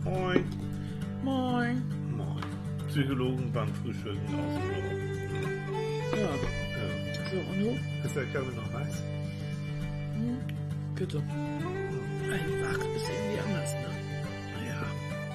Moin. Moin. Moin. Psychologen beim Frühstücken aus dem Urlaub. Ja, Ja. so und du? Ist der Kaffee noch heiß? Bitte. Einfach ist irgendwie anders, ne? Ja.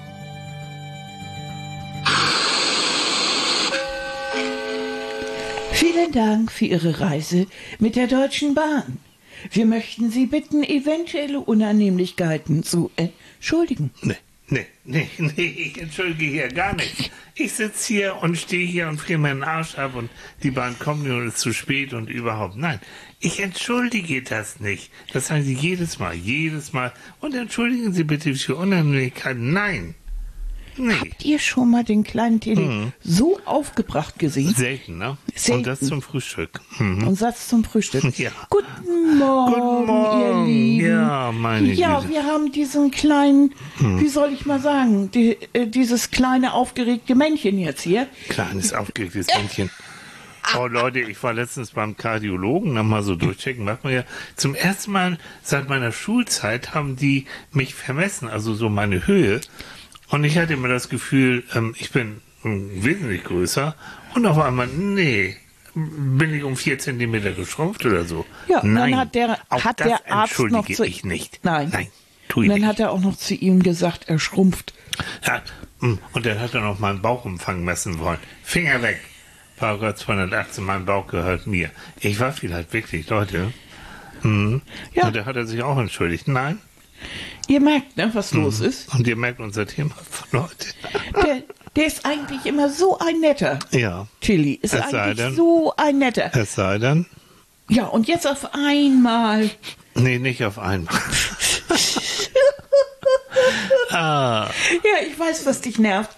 Vielen Dank für Ihre Reise mit der Deutschen Bahn. Wir möchten Sie bitten, eventuelle Unannehmlichkeiten zu entschuldigen. Nee, ich entschuldige hier gar nicht. Ich sitze hier und stehe hier und friere meinen Arsch ab und die Bahn kommt nur und ist zu spät und überhaupt. Nein, ich entschuldige das nicht. Das sagen Sie jedes Mal. Und entschuldigen Sie bitte für Unannehmlichkeiten. Nein. Nee. Habt ihr schon mal den kleinen Tilly so aufgebracht gesehen? Selten, ne? Selten. Und das zum Frühstück. Und Satz zum Frühstück. Ja. Guten Morgen, Guten Morgen. ihr Lieben. Ja, meine Ja, Güte. wir haben diesen kleinen, wie soll ich mal sagen, dieses kleine aufgeregte Männchen jetzt hier. Kleines, aufgeregtes Männchen. Oh Leute, ich war letztens beim Kardiologen, nochmal so durchchecken, macht man ja. Zum ersten Mal seit meiner Schulzeit haben die mich vermessen, also so meine Höhe. Und ich hatte immer das Gefühl, ich bin wesentlich größer. Und auf einmal, nee, bin ich um 4 Zentimeter geschrumpft oder so. Ja, und Nein, dann hat der auch Arzt entschuldige noch zu ich nicht. Nein, tu und ich dann nicht. hat er auch noch zu ihm gesagt, er schrumpft. Ja, und dann hat er noch meinen Bauchumfang messen wollen. Finger weg. Paragraph 218, mein Bauch gehört mir. Ich war vielleicht wirklich, Leute. Ja. Und da hat er sich auch entschuldigt. Nein. Ihr merkt, ne, was los ist. Und ihr merkt unser Thema von heute. Der ist eigentlich immer so ein netter. Ja. Tilly ist Es sei eigentlich denn. so ein netter. Es sei denn. Ja, und jetzt auf einmal. Nee, nicht auf einmal. Ah. Ja, ich weiß, was dich nervt.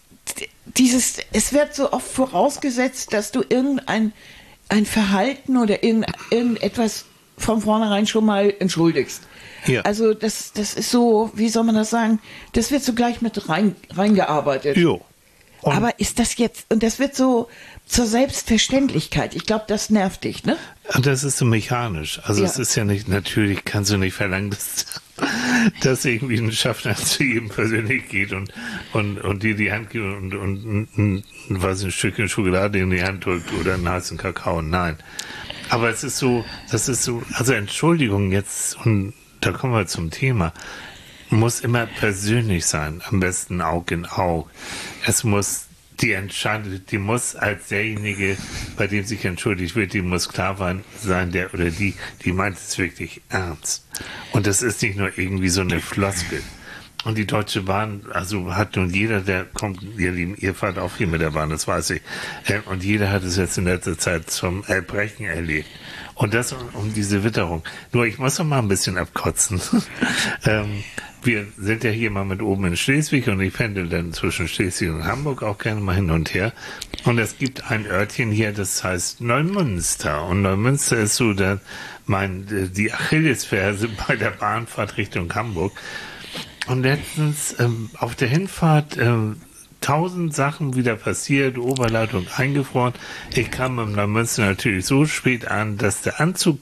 Es wird so oft vorausgesetzt, dass du ein Verhalten oder irgendetwas von vornherein schon mal entschuldigst. Ja. Also das ist so, wie soll man das sagen, das wird so gleich mit reingearbeitet. Jo. Und Aber ist das jetzt, und das wird so zur Selbstverständlichkeit. Ich glaube, das nervt dich, ne? das ist so mechanisch. Also Ja. es ist ja nicht, natürlich kannst du nicht verlangen, dass irgendwie ein Schaffner zu jedem persönlich geht und dir die Hand gibt und was, ein Stückchen Schokolade in die Hand drückt oder einen heißen Kakao. Nein. Aber das ist so, also Entschuldigung jetzt, und da kommen wir zum Thema, muss immer persönlich sein, am besten Aug in Aug. Es muss die Entscheidung, die muss als derjenige, bei dem sich entschuldigt wird, die muss klar sein, der oder die meint es wirklich ernst. Und das ist nicht nur irgendwie so eine Floskel. Und die Deutsche Bahn, also hat nun jeder, der kommt, ihr Lieben, ihr fahrt auch viel mit der Bahn, das weiß ich. Und jeder hat es jetzt in letzter Zeit zum Erbrechen erlebt. Und das um diese Witterung. Nur ich muss noch mal ein bisschen abkotzen. Wir sind ja hier mal mit oben in Schleswig und ich pendel dann zwischen Schleswig und Hamburg auch gerne mal hin und her. Und es gibt ein Örtchen hier, das heißt Neumünster. Und Neumünster ist so die Achillesferse bei der Bahnfahrt Richtung Hamburg. Und letztens auf der Hinfahrt 1000 Sachen wieder passiert, Oberleitung eingefroren. Ich kam im Neumünster natürlich so spät an, dass der Anzugzug,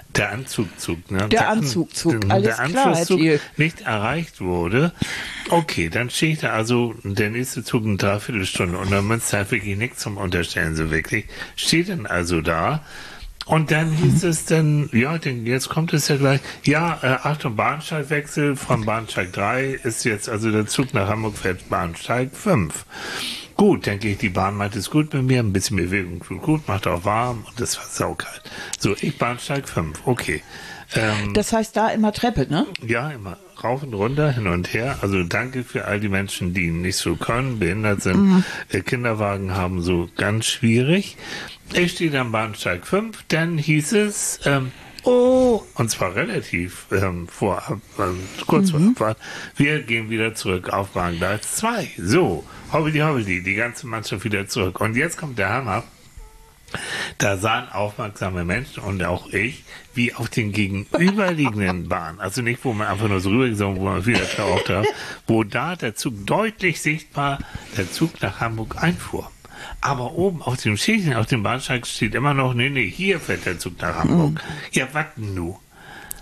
alles der klar, Anschlusszug Thiel. nicht erreicht wurde. Okay, dann steht da also der nächste Zug in 3/4 Stunde und Neumünster hat wirklich nichts zum Unterstellen, so wirklich. Steht dann also da. Und dann hieß es dann, jetzt kommt es ja gleich, Achtung, Bahnsteigwechsel von Bahnsteig 3 ist jetzt, also der Zug nach Hamburg fährt Bahnsteig 5. Gut, denke ich, die Bahn meint es gut mit mir, ein bisschen Bewegung tut gut, macht auch warm und es war saukalt. So, ich Bahnsteig 5, okay. Das heißt da immer Treppe, ne? Ja, immer rauf und runter, hin und her. Also danke für all die Menschen, die nicht so können, behindert sind, Kinderwagen haben, so ganz schwierig. Ich stehe am Bahnsteig 5, dann hieß es, und zwar relativ kurz vor Abfahrt, wir gehen wieder zurück auf Bahngleis 2. So, hobbidi, die ganze Mannschaft wieder zurück. Und jetzt kommt der Hammer. Da sahen aufmerksame Menschen und auch ich, wie auf den gegenüberliegenden Bahnen, also nicht, wo man einfach nur so rübergesungen, wo man wieder geraucht hat, wo da der Zug deutlich sichtbar, der Zug nach Hamburg einfuhr. Aber oben auf dem Schildchen, auf dem Bahnsteig steht immer noch, nee, hier fährt der Zug nach Hamburg. Ja, was denn nu?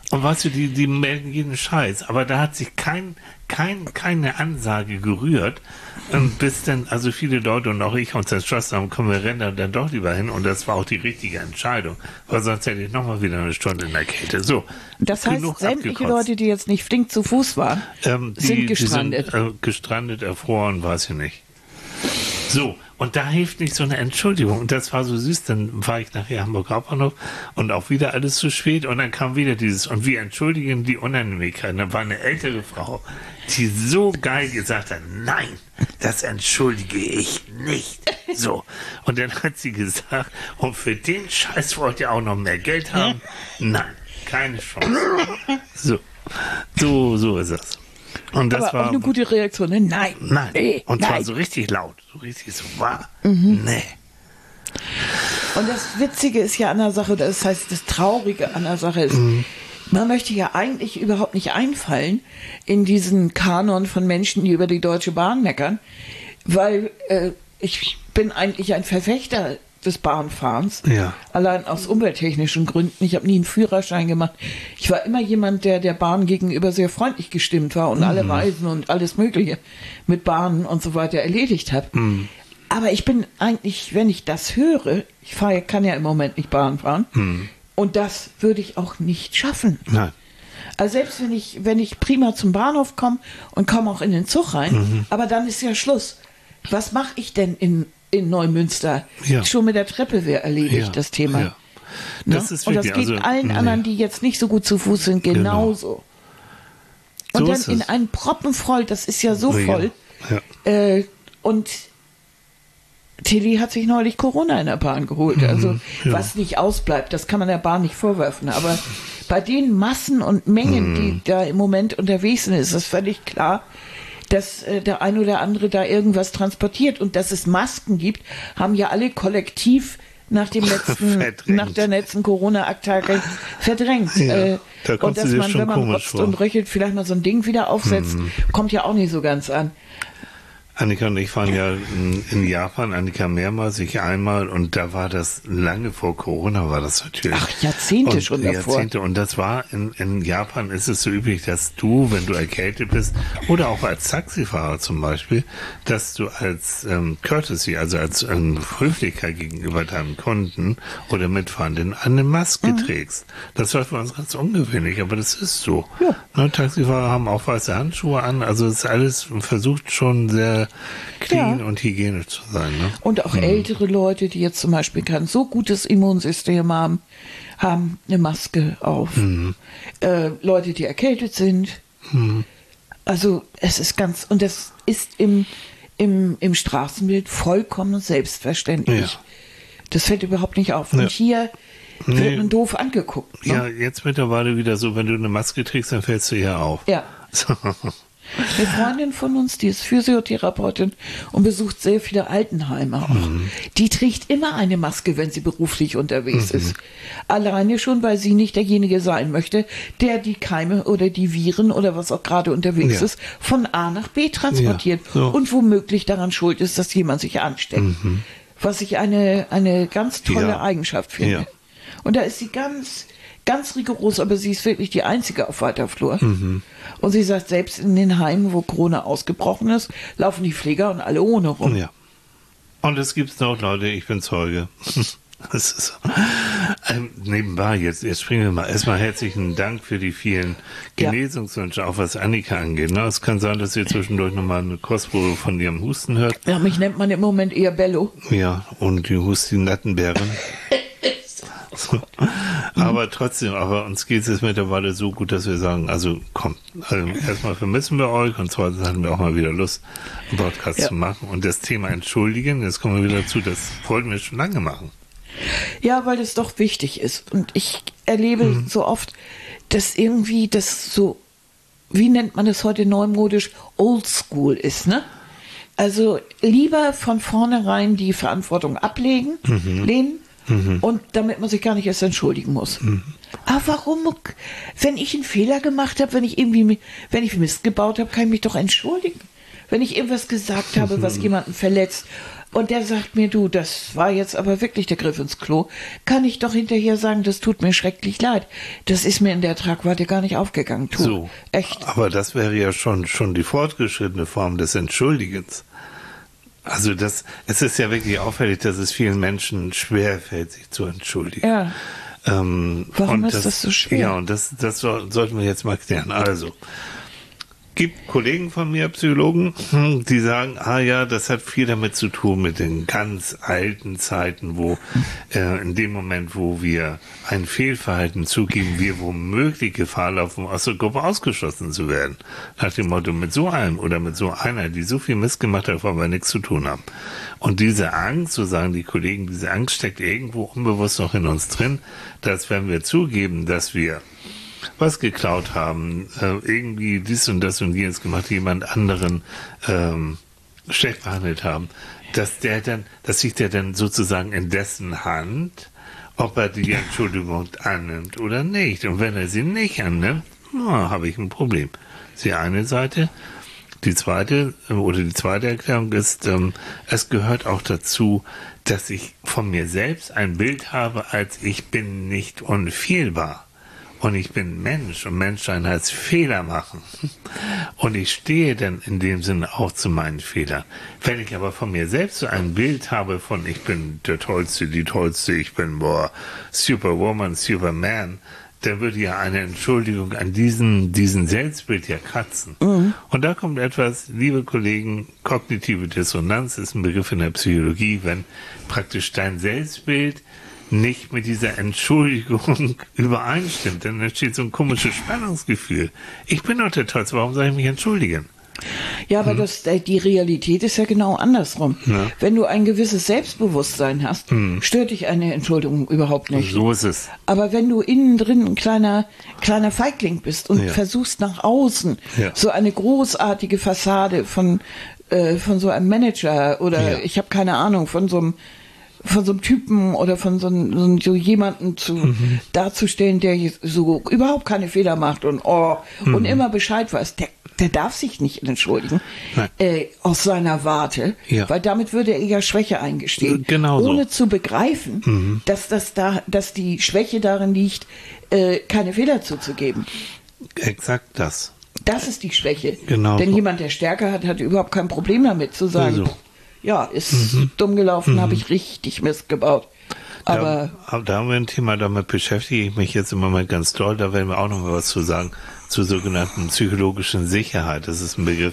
Und weißt du, die melden jeden Scheiß, aber da hat sich keine Ansage gerührt, bis dann, also viele Leute und auch ich uns entschlossen haben, komm, wir rennen dann doch lieber hin, und das war auch die richtige Entscheidung, weil sonst hätte ich nochmal wieder eine Stunde in der Kälte. So. Das heißt, sämtliche Leute, die jetzt nicht flink zu Fuß waren, sind gestrandet. Die sind, gestrandet, erfroren, weiß ich nicht. So, und da hilft nicht so eine Entschuldigung. Und das war so süß. Dann war ich nachher Hamburg Hauptbahnhof und auch wieder alles zu spät. Und dann kam wieder dieses, und wir entschuldigen die Unannehmlichkeit. Da war eine ältere Frau, die so geil gesagt hat, nein, das entschuldige ich nicht. So. Und dann hat sie gesagt, und für den Scheiß wollt ihr auch noch mehr Geld haben? Nein, keine Chance. So ist es. Und das aber war auch eine gute Reaktion. Ne? Nein. Nee. Und zwar nein. so richtig laut. So richtig so wahr. Nee. Und das Witzige ist ja an der Sache, das heißt, das Traurige an der Sache ist, man möchte ja eigentlich überhaupt nicht einfallen in diesen Kanon von Menschen, die über die Deutsche Bahn meckern, weil ich bin eigentlich ein Verfechter des Bahnfahrens, allein aus umwelttechnischen Gründen. Ich habe nie einen Führerschein gemacht. Ich war immer jemand, der Bahn gegenüber sehr freundlich gestimmt war und alle Reisen und alles Mögliche mit Bahnen und so weiter erledigt hat. Aber ich bin eigentlich, wenn ich das höre, kann ja im Moment nicht Bahn fahren, und das würde ich auch nicht schaffen. Nein. Also selbst wenn ich prima zum Bahnhof komme und komme auch in den Zug rein, aber dann ist ja Schluss. Was mache ich denn in Neumünster? Ja. Schon mit der Treppe wäre erledigt, das Thema. Ja. Das ist und das wirklich, geht allen anderen, die jetzt nicht so gut zu Fuß sind, genauso. Und So dann ist in es. einen Proppen voll, das ist ja so voll. Ja. Und Tilly hat sich neulich Corona in der Bahn geholt. Also was nicht ausbleibt, das kann man der Bahn nicht vorwerfen. Aber bei den Massen und Mengen, die da im Moment unterwegs sind, ist es völlig klar, dass der ein oder andere da irgendwas transportiert. Und dass es Masken gibt, haben ja alle kollektiv nach der letzten Corona-Attacke verdrängt. Ja, da und kommst dass du dir man, schon wenn man komisch rotzt vor. und röchelt, vielleicht mal so ein Ding wieder aufsetzt, kommt ja auch nicht so ganz an. Annika und ich waren ja in Japan, Annika mehrmals, ich einmal, und da war das lange vor Corona, war das natürlich. Ach, Jahrzehnte schon davor. Jahrzehnte. Und das war, in Japan ist es so üblich, dass du, wenn du erkältet bist, oder auch als Taxifahrer zum Beispiel, dass du als Courtesy, also als Höflichkeit gegenüber deinem Kunden oder Mitfahrenden eine Maske trägst. Das war für uns ganz ungewöhnlich, aber das ist so. Ja. Ne, Taxifahrer haben auch weiße Handschuhe an, also es ist alles versucht schon sehr clean und hygienisch zu sein. Ne? Und auch ältere Leute, die jetzt zum Beispiel kein so gutes Immunsystem haben eine Maske auf. Leute, die erkältet sind. Also es ist und das ist im Straßenbild vollkommen selbstverständlich. Ja. Das fällt überhaupt nicht auf. Und hier wird man doof angeguckt. Ne? Ja, jetzt mittlerweile wieder so, wenn du eine Maske trägst, dann fällst du ja auf. Ja. So. Eine Freundin von uns, die ist Physiotherapeutin und besucht sehr viele Altenheime auch. Die trägt immer eine Maske, wenn sie beruflich unterwegs ist. Alleine schon, weil sie nicht derjenige sein möchte, der die Keime oder die Viren oder was auch gerade unterwegs ist, von A nach B transportiert und womöglich daran schuld ist, dass jemand sich ansteckt. Was ich eine ganz tolle Eigenschaft finde. Ja. Und da ist sie ganz rigoros, aber sie ist wirklich die Einzige auf weiter Flur. Und sie sagt, selbst in den Heimen, wo Corona ausgebrochen ist, laufen die Pfleger und alle ohne rum. Ja. Und es gibt noch Leute, ich bin Zeuge. Das ist so. Nebenbei, jetzt springen wir mal. Erstmal herzlichen Dank für die vielen Genesungswünsche, auch was Annika angeht. Ne? Es kann sein, dass ihr zwischendurch nochmal eine Kostprobe von ihrem Husten hört. Ja, mich nennt man im Moment eher Bello. Ja, und die Husti-Nattenbären. Aber trotzdem, uns geht es mittlerweile so gut, dass wir sagen, also komm, erstmal vermissen wir euch und zweitens hatten wir auch mal wieder Lust, einen Podcast zu machen. Und das Thema Entschuldigen, jetzt kommen wir wieder dazu, das wollten wir schon lange machen. Ja, weil es doch wichtig ist. Und ich erlebe so oft, dass irgendwie das so, wie nennt man das heute neumodisch, oldschool ist, ne? Also lieber von vornherein die Verantwortung ablegen, lehnen, und damit man sich gar nicht erst entschuldigen muss. Aber warum, wenn ich einen Fehler gemacht habe, wenn ich Mist gebaut habe, kann ich mich doch entschuldigen. Wenn ich irgendwas gesagt habe, was jemanden verletzt, Und der sagt mir, du, das war jetzt aber wirklich der Griff ins Klo. Kann ich doch hinterher sagen, das tut mir schrecklich leid. Das ist mir in der Tragweite gar nicht aufgegangen. Tu. So. Echt. Aber das wäre ja schon die fortgeschrittene Form des Entschuldigens. Also es ist ja wirklich auffällig, dass es vielen Menschen schwerfällt, sich zu entschuldigen. Ja. Warum ist das so schwer? Ja, und das sollten wir jetzt mal klären. Also, gibt Kollegen von mir, Psychologen, die sagen, ja, das hat viel damit zu tun mit den ganz alten Zeiten, wo in dem Moment, wo wir ein Fehlverhalten zugeben, wir womöglich Gefahr laufen, aus der Gruppe ausgeschlossen zu werden. Nach dem Motto, mit so einem oder mit so einer, die so viel Mist gemacht hat, wollen wir nichts zu tun haben. Und diese Angst, so sagen die Kollegen, diese Angst steckt irgendwo unbewusst noch in uns drin, dass wenn wir zugeben, dass wir was geklaut haben, irgendwie dies und das und jenes gemacht, jemand anderen schlecht behandelt haben, dass sich der dann sozusagen in dessen Hand, ob er die Entschuldigung annimmt oder nicht. Und wenn er sie nicht annimmt, habe ich ein Problem. Das ist die eine Seite. Die zweite Erklärung ist, es gehört auch dazu, dass ich von mir selbst ein Bild habe, als ich bin nicht unfehlbar. Und ich bin Mensch und Menschsein heißt Fehler machen. Und ich stehe dann in dem Sinne auch zu meinen Fehlern. Wenn ich aber von mir selbst so ein Bild habe von ich bin der Tollste, die Tollste, ich bin Superwoman, Superman, dann würde ja eine Entschuldigung an diesen Selbstbild ja kratzen. Mhm. Und da kommt etwas, liebe Kollegen, kognitive Dissonanz ist ein Begriff in der Psychologie, wenn praktisch dein Selbstbild nicht mit dieser Entschuldigung übereinstimmt, dann entsteht so ein komisches Spannungsgefühl. Ich bin doch der Tollste, warum soll ich mich entschuldigen? Ja, aber die Realität ist ja genau andersrum. Ja. Wenn du ein gewisses Selbstbewusstsein hast, stört dich eine Entschuldigung überhaupt nicht. So ist es. Aber wenn du innen drin ein kleiner Feigling bist und versuchst nach außen so eine großartige Fassade von so einem Manager oder ich habe keine Ahnung, von so einem Typen oder von so jemanden darzustellen, der so überhaupt keine Fehler macht und immer Bescheid weiß, der darf sich nicht entschuldigen aus seiner Warte, weil damit würde er ja Schwäche eingestehen, ohne zu begreifen, dass die Schwäche darin liegt, keine Fehler zuzugeben. Exakt das. Das ist die Schwäche. Genau. Denn jemand, der Stärke hat überhaupt kein Problem damit zu sagen, ja, ist dumm gelaufen, habe ich richtig Mist gebaut. Aber da haben wir ein Thema, damit beschäftige ich mich jetzt im Moment ganz doll, da werden wir auch noch mal was zu sagen, zur sogenannten psychologischen Sicherheit. Das ist ein Begriff,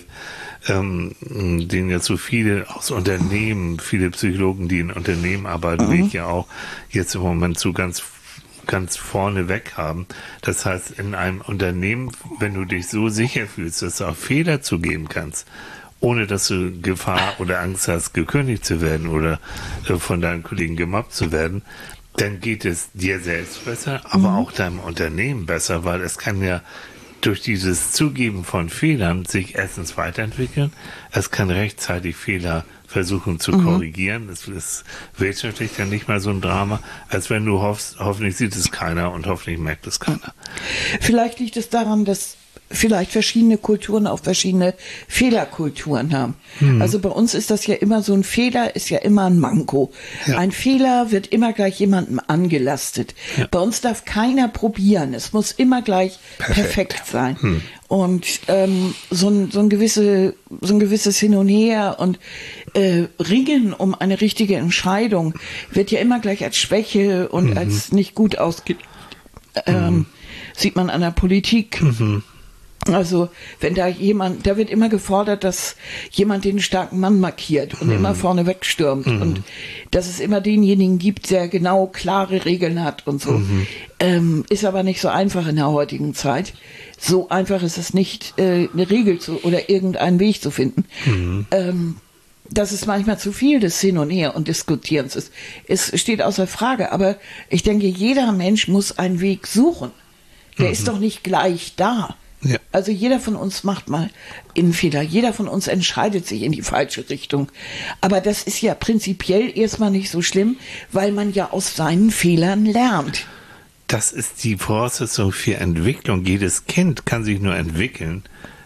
den jetzt so viele aus Unternehmen, viele Psychologen, die in Unternehmen arbeiten, wie ich ja auch, jetzt im Moment so ganz vorne weg haben. Das heißt, in einem Unternehmen, wenn du dich so sicher fühlst, dass du auch Fehler zugeben kannst, ohne dass du Gefahr oder Angst hast, gekündigt zu werden oder von deinen Kollegen gemobbt zu werden, dann geht es dir selbst besser, aber auch deinem Unternehmen besser, weil es kann ja durch dieses Zugeben von Fehlern sich erstens weiterentwickeln, es kann rechtzeitig Fehler versuchen zu korrigieren, es ist wirtschaftlich dann nicht mal so ein Drama, als wenn du hoffst, hoffentlich sieht es keiner und hoffentlich merkt es keiner. Vielleicht liegt es daran, dass vielleicht verschiedene Kulturen auch verschiedene Fehlerkulturen haben. Also bei uns ist das ja immer so, ein Fehler ist ja immer ein Manko. Ja. Ein Fehler wird immer gleich jemandem angelastet. Ja. Bei uns darf keiner probieren. Es muss immer gleich perfekt sein. Und so ein gewisses Hin und Her und Ringen um eine richtige Entscheidung wird ja immer gleich als Schwäche und als nicht gut sieht man an der Politik. Also, wenn da wird immer gefordert, dass jemand den starken Mann markiert und immer vorne wegstürmt und dass es immer denjenigen gibt, der genau klare Regeln hat und so. Ist aber nicht so einfach in der heutigen Zeit. So einfach ist es nicht, eine Regel oder irgendeinen Weg zu finden. Das ist manchmal zu viel des Hin und Her und Diskutierens ist. Es steht außer Frage, aber ich denke, jeder Mensch muss einen Weg suchen. Der ist doch nicht gleich da. Ja. Also jeder von uns macht mal einen Fehler, jeder von uns entscheidet sich in die falsche Richtung. Aber das ist ja prinzipiell erstmal nicht so schlimm, weil man ja aus seinen Fehlern lernt. Das ist die Voraussetzung für Entwicklung. Jedes Kind kann sich nur entwickeln,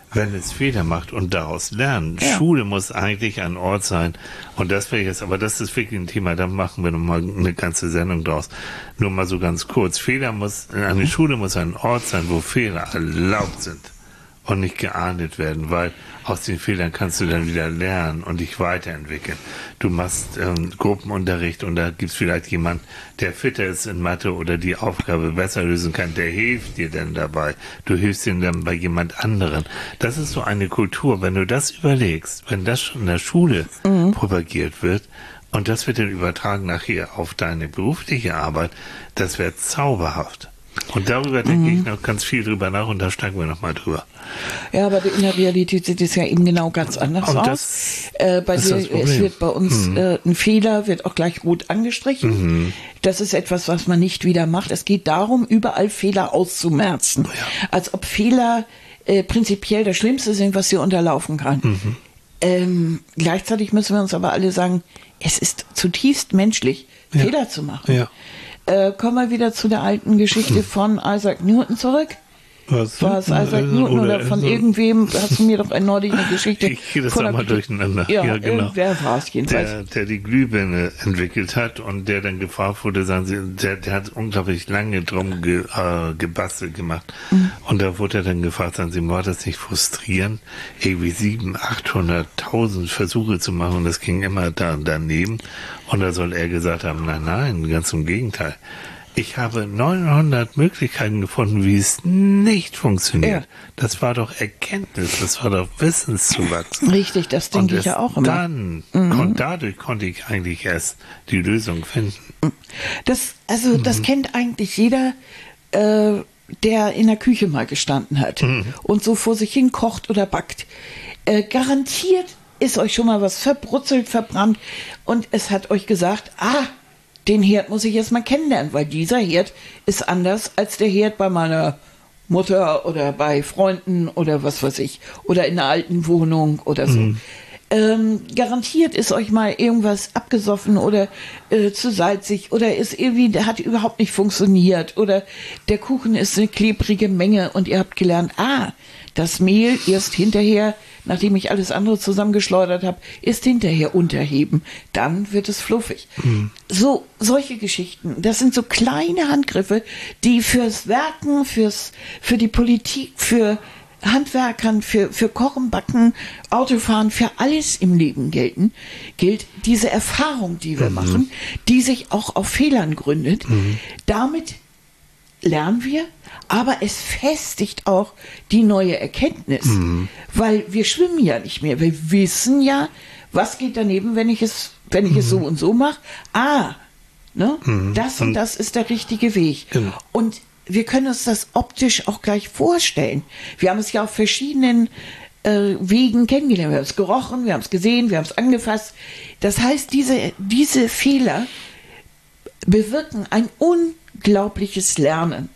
wenn es Fehler macht und daraus lernen. Ja. Schule muss eigentlich ein Ort sein. Und das wäre jetzt, aber das ist wirklich ein Thema, da machen wir nochmal eine ganze Sendung draus. Nur mal so ganz kurz. Eine Schule muss ein Ort sein, wo Fehler erlaubt sind und nicht geahndet werden, weil aus den Fehlern kannst du dann wieder lernen und dich weiterentwickeln. Du machst Gruppenunterricht und da gibt's vielleicht jemand, der fitter ist in Mathe oder die Aufgabe besser lösen kann, der hilft dir dann dabei. Du hilfst ihm dann bei jemand anderen. Das ist so eine Kultur, wenn du das überlegst, wenn das schon in der Schule propagiert wird, und das wird dann übertragen nachher auf deine berufliche Arbeit, das wäre zauberhaft. Und darüber denke ich noch ganz viel drüber nach und da steigen wir nochmal drüber. Ja, aber in der Realität sieht es ja eben genau ganz anders Und aus. Es wird bei uns ein Fehler, wird auch gleich rot angestrichen. Das ist etwas, was man nicht wieder macht. Es geht darum, überall Fehler auszumerzen. Ja. Als ob Fehler prinzipiell das Schlimmste sind, was dir unterlaufen kann. Gleichzeitig müssen wir uns aber alle sagen, es ist zutiefst menschlich, Fehler zu machen. Ja. Kommen wir wieder zu der alten Geschichte von Isaac Newton zurück. War es Isaac Newton oder von irgendwem? Hast du mir doch neulich eine Geschichte. Ich gehe das einmal durcheinander. Ja, genau. Wer war es jedenfalls? Der die Glühbirne entwickelt hat und der dann gefragt wurde, sagen Sie, der hat unglaublich lange drum gebastelt gemacht. Und da wurde er dann gefragt, sagen Sie, war das nicht frustrierend, irgendwie 700.000, 800.000 Versuche zu machen und das ging immer daneben. Und da soll er gesagt haben, nein, ganz im Gegenteil. Ich habe 900 Möglichkeiten gefunden, wie es nicht funktioniert. Ja. Das war doch Erkenntnis, das war doch Wissenszuwachs. Richtig, das denke ich ja auch immer. Dadurch konnte ich eigentlich erst die Lösung finden. Das kennt eigentlich jeder, der in der Küche mal gestanden hat und so vor sich hin kocht oder backt. Garantiert ist euch schon mal was verbrutzelt, verbrannt und es hat euch gesagt, den Herd muss ich erst mal kennenlernen, weil dieser Herd ist anders als der Herd bei meiner Mutter oder bei Freunden oder was weiß ich, oder in einer alten Wohnung oder so. Garantiert ist euch mal irgendwas abgesoffen oder zu salzig oder hat überhaupt nicht funktioniert oder der Kuchen ist eine klebrige Menge und ihr habt gelernt, das Mehl erst hinterher, nachdem ich alles andere zusammengeschleudert habe, ist hinterher unterheben. Dann wird es fluffig. So, solche Geschichten, das sind so kleine Handgriffe, die fürs Werken, für die Politik, für Handwerkern, für Kochen, Backen, Autofahren, für alles im Leben gilt diese Erfahrung, die wir machen, die sich auch auf Fehlern gründet. Damit lernen wir, aber es festigt auch die neue Erkenntnis, weil wir schwimmen ja nicht mehr. Wir wissen ja, was geht daneben, wenn ich es so und so mache. Das und das ist der richtige Weg. Genau. Und wir können uns das optisch auch gleich vorstellen. Wir haben es ja auf verschiedenen Wegen kennengelernt. Wir haben es gerochen, wir haben es gesehen, wir haben es angefasst. Das heißt, diese Fehler bewirken ein unglaubliches Lernen.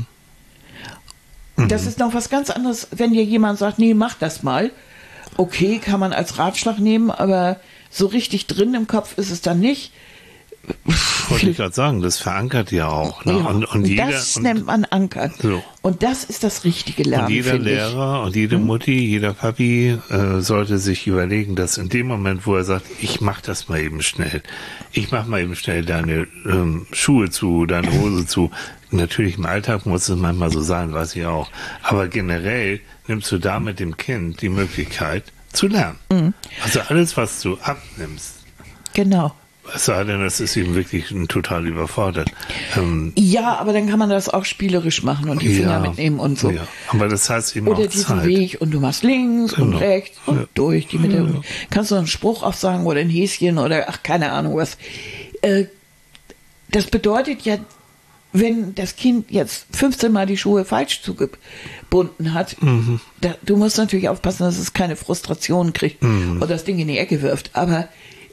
Das ist noch was ganz anderes, wenn dir jemand sagt, nee, mach das mal. Okay, kann man als Ratschlag nehmen, aber so richtig drin im Kopf ist es dann nicht. Wollte ich gerade sagen, das verankert ja auch. Ne? Ja, und das nennt man Ankern. So. Und das ist das richtige Lernen. Und jeder Lehrer und jede Mutti, jeder Papi sollte sich überlegen, dass in dem Moment, wo er sagt, ich mach das mal eben schnell, ich mach mal eben schnell deine Schuhe zu, deine Hose zu. Natürlich im Alltag muss es manchmal so sein, weiß ich auch. Aber generell nimmst du da mit dem Kind die Möglichkeit zu lernen. Also alles, was du abnimmst. Genau. Es sei denn, das ist eben wirklich total überfordert. Ja, aber dann kann man das auch spielerisch machen und die Finger mitnehmen und so. Ja, aber das heißt eben oder auch diesen Zeit. Weg und du machst links und rechts und durch die Mitte. Kannst du einen Spruch auch sagen oder ein Häschen oder keine Ahnung was. Das bedeutet ja, wenn das Kind jetzt 15 Mal die Schuhe falsch zugebunden hat, du musst natürlich aufpassen, dass es keine Frustration kriegt oder das Ding in die Ecke wirft. Aber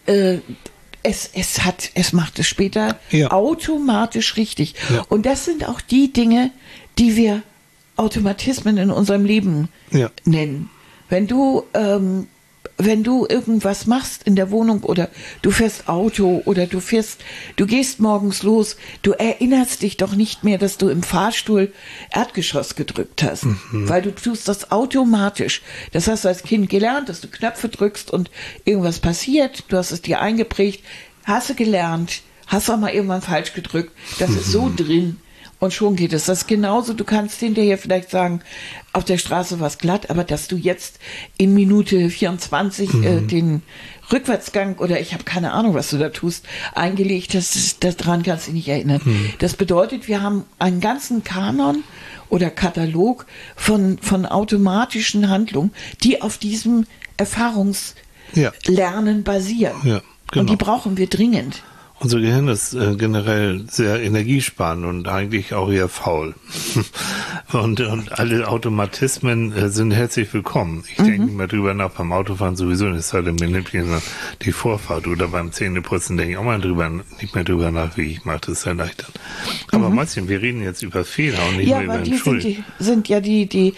es macht es später automatisch richtig. Ja. Und das sind auch die Dinge, die wir Automatismen in unserem Leben nennen. Wenn du wenn du irgendwas machst in der Wohnung oder du fährst Auto oder du gehst morgens los, du erinnerst dich doch nicht mehr, dass du im Fahrstuhl Erdgeschoss gedrückt hast, weil du tust das automatisch. Das hast du als Kind gelernt, dass du Knöpfe drückst und irgendwas passiert, du hast es dir eingeprägt, hast du gelernt, hast auch mal irgendwann falsch gedrückt, das ist so drin. Und schon geht es. Das ist genauso, du kannst hinterher vielleicht sagen, auf der Straße war es glatt, aber dass du jetzt in Minute 24 den Rückwärtsgang oder ich habe keine Ahnung, was du da tust, eingelegt hast, daran kannst du dich nicht erinnern. Das bedeutet, wir haben einen ganzen Kanon oder Katalog von automatischen Handlungen, die auf diesem Erfahrungslernen basieren. Ja, genau. Und die brauchen wir dringend. Unser Gehirn ist generell sehr energiesparend und eigentlich auch eher faul. und alle Automatismen sind herzlich willkommen. Ich denke nicht mehr drüber nach, beim Autofahren sowieso nicht, es sei denn, mir nimmt jemand die Vorfahrt oder beim Zähneputzen denke ich auch mal nicht mehr drüber nach, wie ich mache, das ist erleichtert. Aber Martin, wir reden jetzt über Fehler und nicht mehr über Entschuldigen. Sind ja die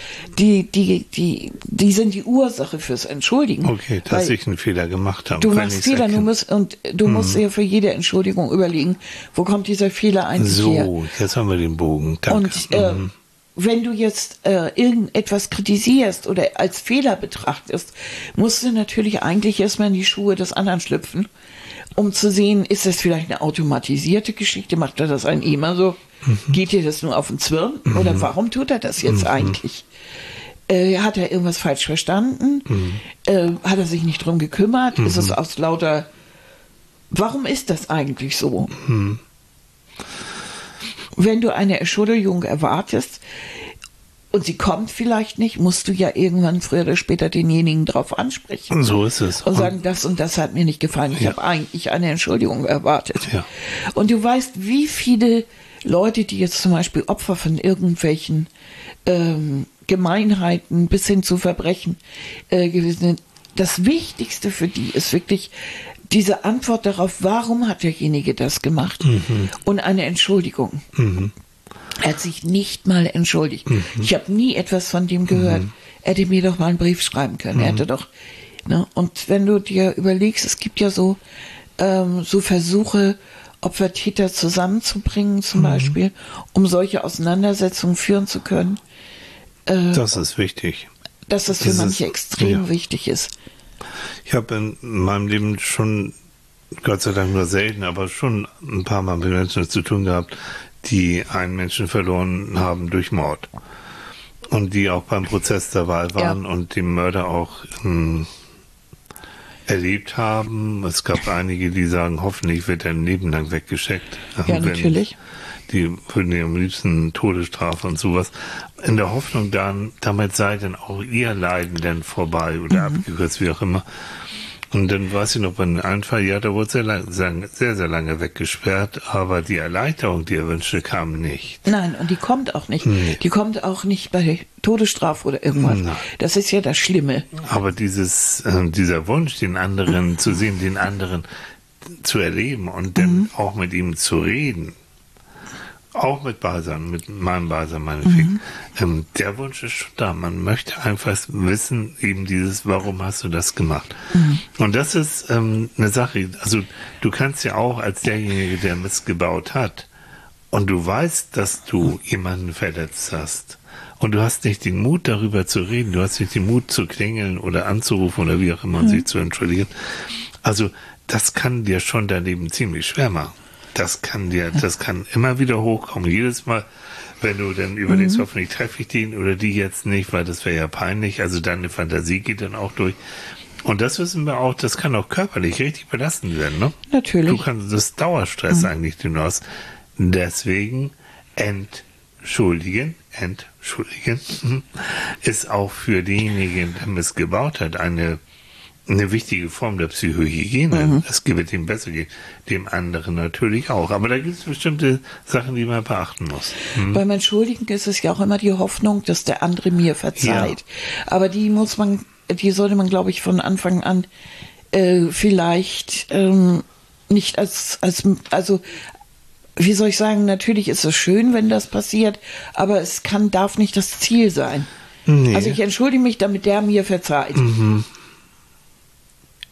sind die Ursache fürs Entschuldigen. Okay, dass ich einen Fehler gemacht habe. Du machst Fehler, du musst ja für jede Entschuldigung überlegen, wo kommt dieser Fehler eigentlich her. So, jetzt haben wir den Bogen. Danke. Und wenn du jetzt irgendetwas kritisierst oder als Fehler betrachtest, musst du natürlich eigentlich erstmal in die Schuhe des anderen schlüpfen, um zu sehen, ist das vielleicht eine automatisierte Geschichte, macht er das eigentlich immer so, geht dir das nur auf den Zwirn oder warum tut er das jetzt eigentlich? Hat er irgendwas falsch verstanden? Hat er sich nicht drum gekümmert? Ist es aus lauter... Warum ist das eigentlich so? Wenn du eine Entschuldigung erwartest und sie kommt vielleicht nicht, musst du ja irgendwann früher oder später denjenigen drauf ansprechen. So ist es. Und sagen, das und das hat mir nicht gefallen. Ich habe eigentlich eine Entschuldigung erwartet. Ja. Und du weißt, wie viele Leute, die jetzt zum Beispiel Opfer von irgendwelchen Gemeinheiten bis hin zu Verbrechen gewesen sind, das Wichtigste für die ist wirklich diese Antwort darauf, warum hat derjenige das gemacht? Und eine Entschuldigung. Er hat sich nicht mal entschuldigt. Ich habe nie etwas von dem gehört. Er hätte mir doch mal einen Brief schreiben können. Er hätte doch, ne? Und wenn du dir überlegst, es gibt ja so Versuche, Opfer-Täter zusammenzubringen zum Beispiel, um solche Auseinandersetzungen führen zu können. Das ist wichtig. Dass das für manche extrem wichtig ist. Ich habe in meinem Leben schon, Gott sei Dank nur selten, aber schon ein paar Mal mit Menschen zu tun gehabt, die einen Menschen verloren haben durch Mord. Und die auch beim Prozess dabei waren und den Mörder auch erlebt haben. Es gab einige, die sagen, hoffentlich wird er ein Leben lang weggeschickt. Ja, natürlich. Die würden ja am liebsten Todesstrafe und sowas. In der Hoffnung dann, damit sei dann auch ihr Leiden dann vorbei oder abgekürzt, wie auch immer. Und dann weiß ich noch bei einem Fall, da wurde sehr, sehr lange weggesperrt, aber die Erleichterung, die er wünschte, kam nicht. Nein, und die kommt auch nicht. Nee. Die kommt auch nicht bei der Todesstrafe oder irgendwas. Nein. Das ist ja das Schlimme. Aber dieser Wunsch, den anderen zu sehen, den anderen zu erleben und dann auch mit ihm zu reden, auch mit Balsam, mit meinem Balsam, meinetwegen. Der Wunsch ist schon da. Man möchte einfach wissen, eben warum hast du das gemacht? Und das ist eine Sache. Also du kannst ja auch als derjenige, der missgebaut hat, und du weißt, dass du jemanden verletzt hast, und du hast nicht den Mut, darüber zu reden, du hast nicht den Mut zu klingeln oder anzurufen oder wie auch immer und sich zu entschuldigen. Also das kann dir schon dein Leben ziemlich schwer machen. Das kann immer wieder hochkommen. Jedes Mal, wenn du dann überlegst, hoffentlich treffe ich den oder die jetzt nicht, weil das wäre ja peinlich. Also deine Fantasie geht dann auch durch. Und das wissen wir auch, das kann auch körperlich richtig belastend werden, ne? Natürlich. Du kannst das Dauerstress eigentlich, den du hast. Deswegen entschuldigen, ist auch für denjenigen, der missgebaut hat, eine wichtige Form der Psychohygiene. Es wird ihm besser gehen, dem anderen natürlich auch. Aber da gibt es bestimmte Sachen, die man beachten muss. Beim Entschuldigen ist es ja auch immer die Hoffnung, dass der andere mir verzeiht. Ja. Aber die sollte man, glaube ich, von Anfang an vielleicht nicht also wie soll ich sagen, natürlich ist es schön, wenn das passiert, aber es darf nicht das Ziel sein. Nee. Also ich entschuldige mich, damit der mir verzeiht.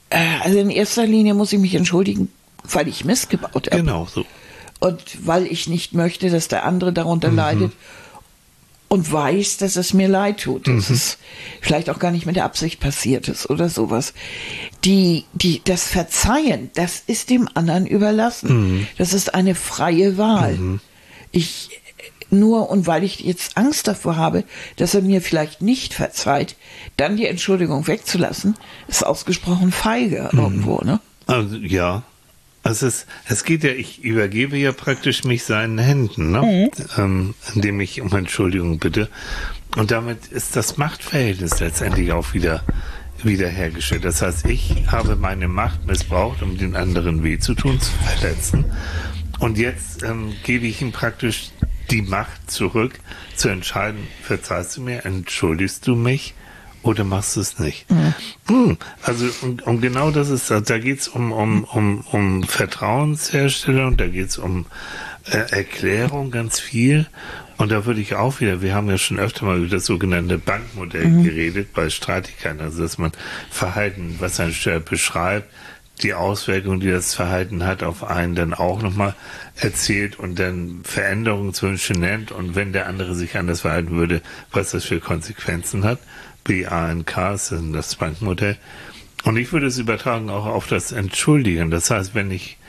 Also in erster Linie muss ich mich entschuldigen, weil ich Mist gebaut habe. Genau so. Und weil ich nicht möchte, dass der andere darunter leidet und weiß, dass es mir leid tut, dass es vielleicht auch gar nicht mit der Absicht passiert ist oder sowas. Das Verzeihen, das ist dem anderen überlassen. Das ist eine freie Wahl. Und weil ich jetzt Angst davor habe, dass er mir vielleicht nicht verzeiht, dann die Entschuldigung wegzulassen, ist ausgesprochen feige irgendwo, ne? Also, ja. Also es geht ja, ich übergebe ja praktisch mich seinen Händen, ne? Indem ich um Entschuldigung bitte. Und damit ist das Machtverhältnis letztendlich auch wiederhergestellt. Das heißt, ich habe meine Macht missbraucht, um den anderen weh zu tun, zu verletzen. Und jetzt gebe ich ihm praktisch die Macht zurück, zu entscheiden, verzeihst du mir, entschuldigst du mich oder machst du es nicht? Also und genau das ist, da geht es um Vertrauensherstellung, da geht es um Erklärung ganz viel. Und da würde ich auch wieder, wir haben ja schon öfter mal über das sogenannte Bankmodell geredet bei Streitigkeiten, also dass man Verhalten, was ein Steuer beschreibt, die Auswirkungen, die das Verhalten hat, auf einen dann auch nochmal erzählt und dann Veränderungswünsche nennt und wenn der andere sich anders verhalten würde, was das für Konsequenzen hat. BANK ist das Bankmodell. Und ich würde es übertragen auch auf das Entschuldigen. Das heißt, wenn ich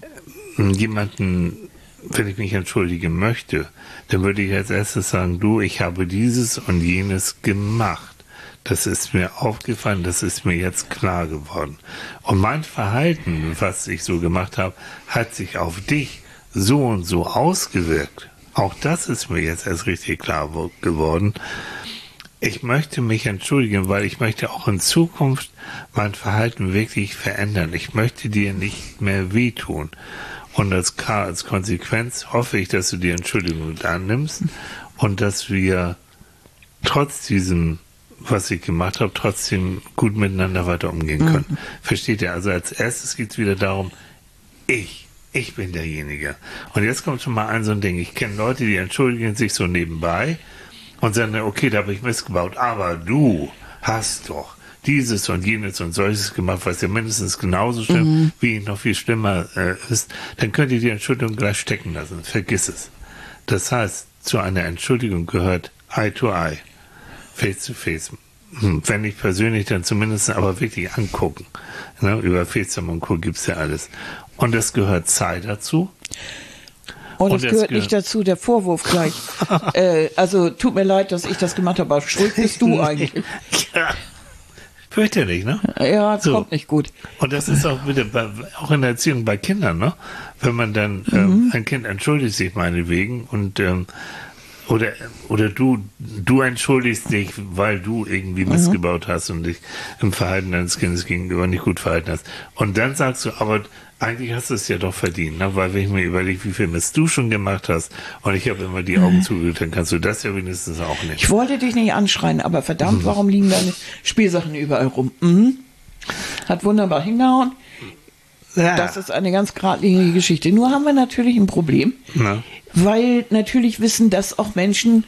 mich entschuldigen möchte, dann würde ich als erstes sagen, du, ich habe dieses und jenes gemacht. Das ist mir aufgefallen, das ist mir jetzt klar geworden. Und mein Verhalten, was ich so gemacht habe, hat sich auf dich so und so ausgewirkt. Auch das ist mir jetzt erst richtig klar geworden. Ich möchte mich entschuldigen, weil ich möchte auch in Zukunft mein Verhalten wirklich verändern. Ich möchte dir nicht mehr wehtun. Und als Konsequenz hoffe ich, dass du die Entschuldigung annimmst und dass wir trotz diesem, was ich gemacht habe, trotzdem gut miteinander weiter umgehen können. Versteht ihr? Also als erstes geht es wieder darum, ich bin derjenige. Und jetzt kommt schon mal so ein Ding. Ich kenne Leute, die entschuldigen sich so nebenbei und sagen, okay, da habe ich Mist gebaut, aber du hast doch dieses und jenes und solches gemacht, was ja mindestens genauso schlimm, wie noch viel schlimmer ist, dann könnt ihr die Entschuldigung gleich stecken lassen. Vergiss es. Das heißt, zu einer Entschuldigung gehört Eye to Eye, Face to Face. Wenn nicht persönlich, dann zumindest aber wirklich angucken. Ne? Über FaceTime und Co. gibt's ja alles. Und es gehört Zeit dazu. Und es gehört nicht dazu, der Vorwurf gleich. Also tut mir leid, dass ich das gemacht habe, aber schuld bist du eigentlich. Ja. Fürchterlich, ne? Ja, das kommt nicht gut. Und das ist auch wieder auch in der Erziehung bei Kindern, ne? Wenn man dann ein Kind entschuldigt sich meinetwegen und oder du entschuldigst dich, weil du irgendwie missgebaut hast und dich im Verhalten deines Kindes gegenüber nicht gut verhalten hast. Und dann sagst du, aber eigentlich hast du es ja doch verdient, ne? Weil wenn ich mir überlege, wie viel Mist du schon gemacht hast und ich habe immer die Augen zugedrückt, dann kannst du das ja wenigstens auch nicht. Ich wollte dich nicht anschreien, aber verdammt, warum liegen deine Spielsachen überall rum? Hat wunderbar hingehauen. Ja. Das ist eine ganz geradlinige Geschichte. Nur haben wir natürlich ein Problem, weil natürlich wissen das auch Menschen,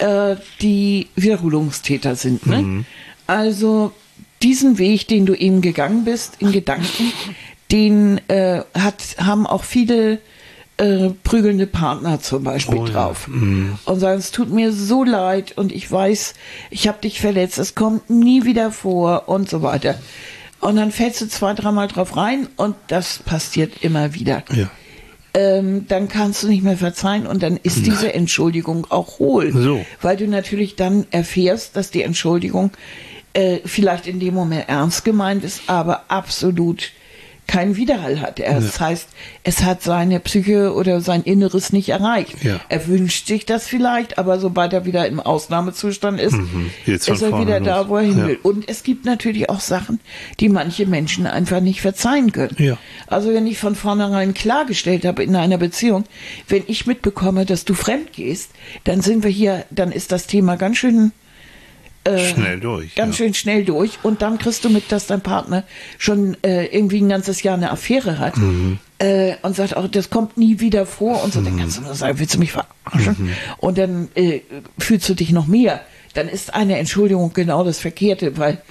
die Wiederholungstäter sind. Ne? Also diesen Weg, den du eben gegangen bist, in Gedanken, den haben auch viele prügelnde Partner zum Beispiel drauf. Und sagen, es tut mir so leid und ich weiß, ich habe dich verletzt, es kommt nie wieder vor und so weiter. Und dann fällst du 2-3 Mal drauf rein und das passiert immer wieder. Ja. Dann kannst du nicht mehr verzeihen und dann ist diese Entschuldigung auch hohl. So. Weil du natürlich dann erfährst, dass die Entschuldigung vielleicht in dem Moment ernst gemeint ist, aber absolut keinen Widerhall hat. Das heißt, es hat seine Psyche oder sein Inneres nicht erreicht. Ja. Er wünscht sich das vielleicht, aber sobald er wieder im Ausnahmezustand ist, ist er wieder da, wo er hin will. Und es gibt natürlich auch Sachen, die manche Menschen einfach nicht verzeihen können. Ja. Also wenn ich von vornherein klargestellt habe in einer Beziehung, wenn ich mitbekomme, dass du fremd gehst, dann ist das Thema ganz schön schnell durch. Ganz schön schnell durch. Und dann kriegst du mit, dass dein Partner schon irgendwie ein ganzes Jahr eine Affäre hat und sagt, auch das kommt nie wieder vor. Und so, dann kannst du nur sagen, willst du mich verarschen? Und dann fühlst du dich noch mehr. Dann ist eine Entschuldigung genau das Verkehrte, weil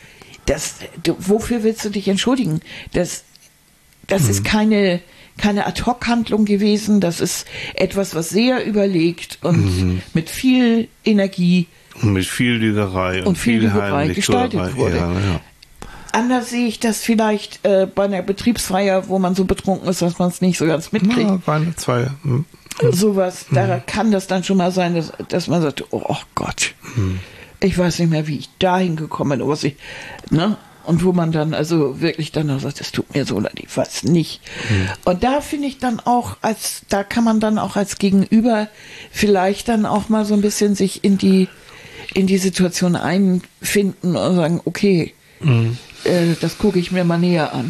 wofür willst du dich entschuldigen? Das ist keine Ad-Hoc-Handlung gewesen, das ist etwas, was sehr überlegt und mit viel Energie und mit viel Lügerei und viel Lügerei gestaltet wurde. Ja. Anders sehe ich das vielleicht bei einer Betriebsfeier, wo man so betrunken ist, dass man es nicht so ganz mitkriegt. Ja, Weihnachtsfeier. Sowas, da kann das dann schon mal sein, dass man sagt, oh Gott, ich weiß nicht mehr, wie ich dahin gekommen bin, ne? Und wo man dann also wirklich dann auch sagt, es tut mir so leid, ich weiß nicht. Und da finde ich dann auch, da kann man dann auch als Gegenüber vielleicht dann auch mal so ein bisschen sich in die Situation einfinden und sagen, okay, das gucke ich mir mal näher an.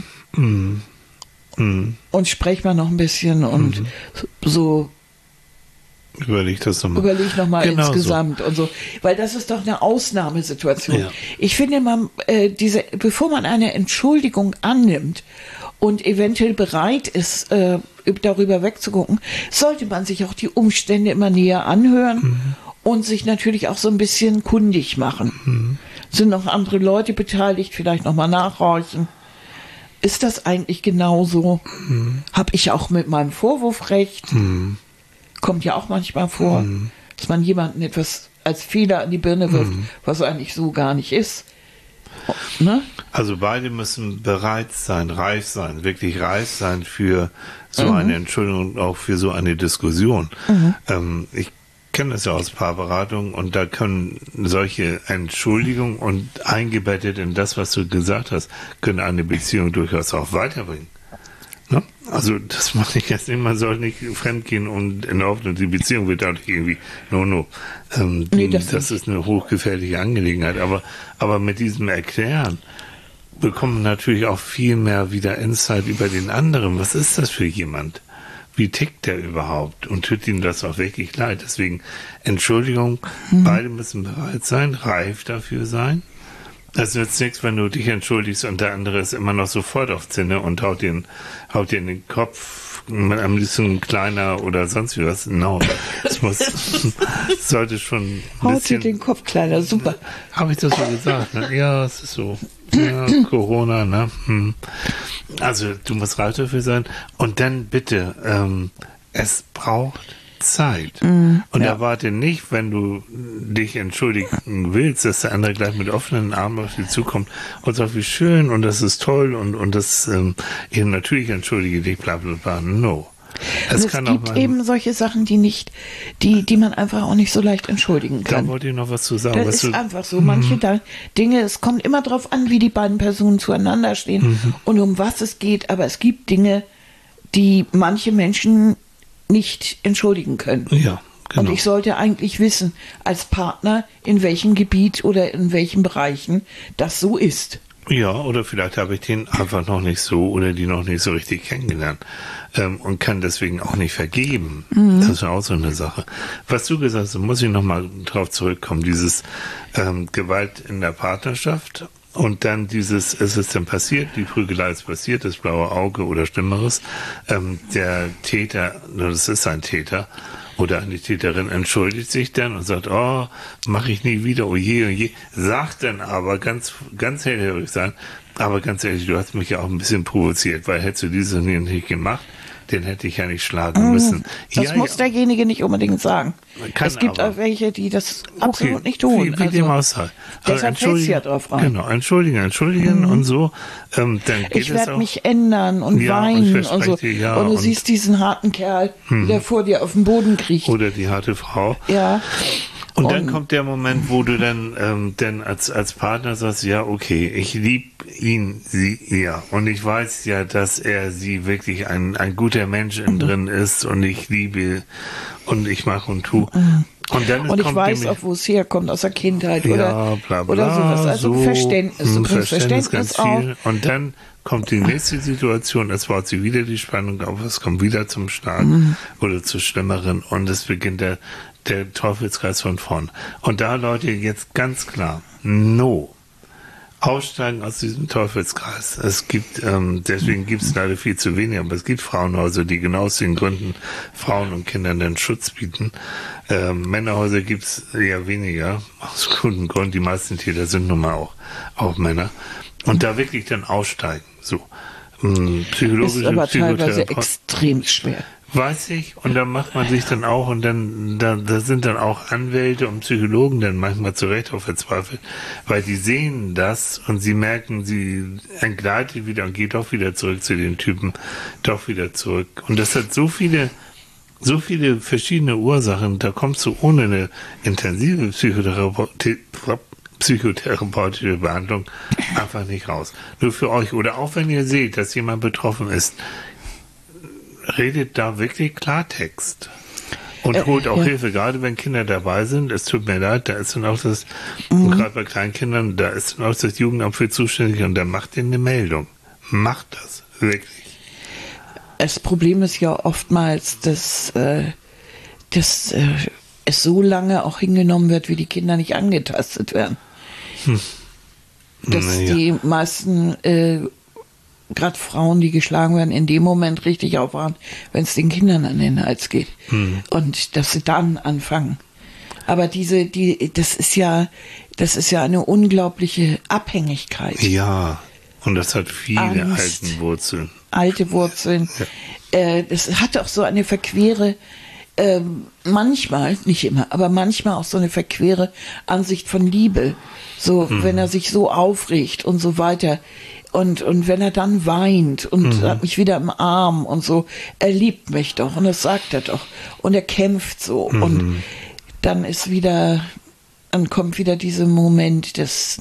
Und spreche mal noch ein bisschen und so. Überleg nochmal genau insgesamt so. Und so. Weil das ist doch eine Ausnahmesituation. Ja. Ich finde, bevor man eine Entschuldigung annimmt und eventuell bereit ist, darüber wegzugucken, sollte man sich auch die Umstände immer näher anhören und sich natürlich auch so ein bisschen kundig machen. Sind noch andere Leute beteiligt, vielleicht nochmal nachhorchen. Ist das eigentlich genauso? Habe ich auch mit meinem Vorwurf recht? Kommt ja auch manchmal vor, dass man jemanden etwas als Fehler an die Birne wirft, was eigentlich so gar nicht ist. Ne? Also beide müssen bereit sein, wirklich reif sein für so eine Entschuldigung und auch für so eine Diskussion. Ich kenne das ja aus Paarberatungen und da können solche Entschuldigungen und eingebettet in das, was du gesagt hast, können eine Beziehung durchaus auch weiterbringen. Ne? Also das mache ich jetzt nicht, man soll nicht fremdgehen und in der Hoffnung, die Beziehung wird dadurch irgendwie Nee, das ist eine hochgefährliche Angelegenheit, aber mit diesem Erklären bekommen natürlich auch viel mehr wieder Insight über den anderen. Was ist das für jemand? Wie tickt der überhaupt? Und tut ihm das auch wirklich leid? Deswegen Entschuldigung, beide müssen bereit sein, reif dafür sein. Es nützt nichts, wenn du dich entschuldigst und der andere ist immer noch sofort auf Zinne und haut dir in den Kopf, am liebsten kleiner oder sonst wie was. No, sollte schon ein haut bisschen... dir den Kopf kleiner, super. Habe ich das so gesagt? Ne? Ja, es ist so. Ja, Corona, ne? Also du musst reif dafür sein. Und dann bitte, es braucht Zeit. Und erwarte nicht, wenn du dich entschuldigen willst, dass der andere gleich mit offenen Armen auf dich zukommt und sagt, wie schön und das ist toll und das eben natürlich entschuldige dich, bla bla bla. No. Es gibt eben solche Sachen, die man einfach auch nicht so leicht entschuldigen kann. Da wollte ich noch was zu sagen. Das ist einfach so. Manche Dinge, es kommt immer darauf an, wie die beiden Personen zueinander stehen und um was es geht, aber es gibt Dinge, die manche Menschen nicht entschuldigen können. Ja, genau. Und ich sollte eigentlich wissen, als Partner, in welchem Gebiet oder in welchen Bereichen das so ist. Ja, oder vielleicht habe ich den einfach noch nicht so oder die noch nicht so richtig kennengelernt und kann deswegen auch nicht vergeben. Das ist ja auch so eine Sache. Was du gesagt hast, muss ich nochmal drauf zurückkommen, dieses Gewalt in der Partnerschaft und dann dieses, ist es denn passiert, die Prügelei ist passiert, das blaue Auge oder Schlimmeres, der Täter, das ist ein Täter, oder eine Täterin entschuldigt sich dann und sagt, oh, mache ich nie wieder, oh je, sagt dann aber ganz hellhörig sein, aber ganz ehrlich, du hast mich ja auch ein bisschen provoziert, weil hättest du dieses nicht gemacht, den hätte ich ja nicht schlagen müssen. Das muss derjenige nicht unbedingt sagen. Es gibt auch welche, die das absolut nicht tun. Wie dem auch sei. Deshalb fällt es ja drauf rein. Genau, entschuldigen und so. Dann geht ich werde mich ändern und weinen und so. Und du siehst diesen harten Kerl, der vor dir auf dem Boden kriecht. Oder die harte Frau. Ja. Und dann kommt der Moment, wo du dann als Partner sagst, ja, okay, ich liebe ihn, sie, ja. Und ich weiß ja, dass er sie wirklich ein guter Mensch innen drin ist und ich liebe und ich mache und tu. Und ich weiß auch, wo es herkommt, aus der Kindheit ja, bla, bla, oder sowas. Also so, Verständnis. Du bringst Verständnis ganz auch. viel. Und dann kommt die nächste Situation, es baut sich wieder die Spannung auf, es kommt wieder zum Schlag oder zu Schlimmeren und es beginnt der Teufelskreis von vorn. Und da, Leute, jetzt ganz klar, no. Aussteigen aus diesem Teufelskreis. Es gibt, deswegen gibt es leider viel zu wenig, aber es gibt Frauenhäuser, die genau aus den Gründen Frauen und Kindern den Schutz bieten. Männerhäuser gibt es eher weniger, aus gutem Grund. Die meisten Täter sind nun mal auch Männer. Und da wirklich dann aussteigen. So. Psychologische ist aber teilweise Psychotherapeut. extrem schwer. Weiß ich, und dann macht man sich dann auch, und dann, da sind dann auch Anwälte und Psychologen dann manchmal zu Recht auch verzweifelt, weil die sehen das und sie merken, sie entgleitet wieder und geht doch wieder zurück zu den Typen, doch wieder zurück. Und das hat so viele verschiedene Ursachen, da kommst du ohne eine intensive psychotherapeutische Behandlung einfach nicht raus. Nur für euch, oder auch wenn ihr seht, dass jemand betroffen ist, redet da wirklich Klartext und holt auch Hilfe, gerade wenn Kinder dabei sind. Es tut mir leid, da ist dann auch das, und gerade bei Kleinkindern, da ist dann auch das Jugendamt für zuständig und da macht ihr eine Meldung. Macht das, wirklich. Das Problem ist ja oftmals, dass es so lange auch hingenommen wird, wie die Kinder nicht angetastet werden. Dass die meisten gerade Frauen, die geschlagen werden, in dem Moment richtig aufwachen, wenn es den Kindern an den Hals geht. Und dass sie dann anfangen. Aber das ist ja eine unglaubliche Abhängigkeit. Ja, und das hat viele Angst, alten Wurzeln. Alte Wurzeln. Ja. Das hat auch so eine verquere, manchmal, nicht immer, aber manchmal auch so eine verquere Ansicht von Liebe. So, wenn er sich so aufregt und so weiter. Und wenn er dann weint und hat mich wieder im Arm und so, er liebt mich doch und das sagt er doch und er kämpft so und dann kommt wieder dieser Moment des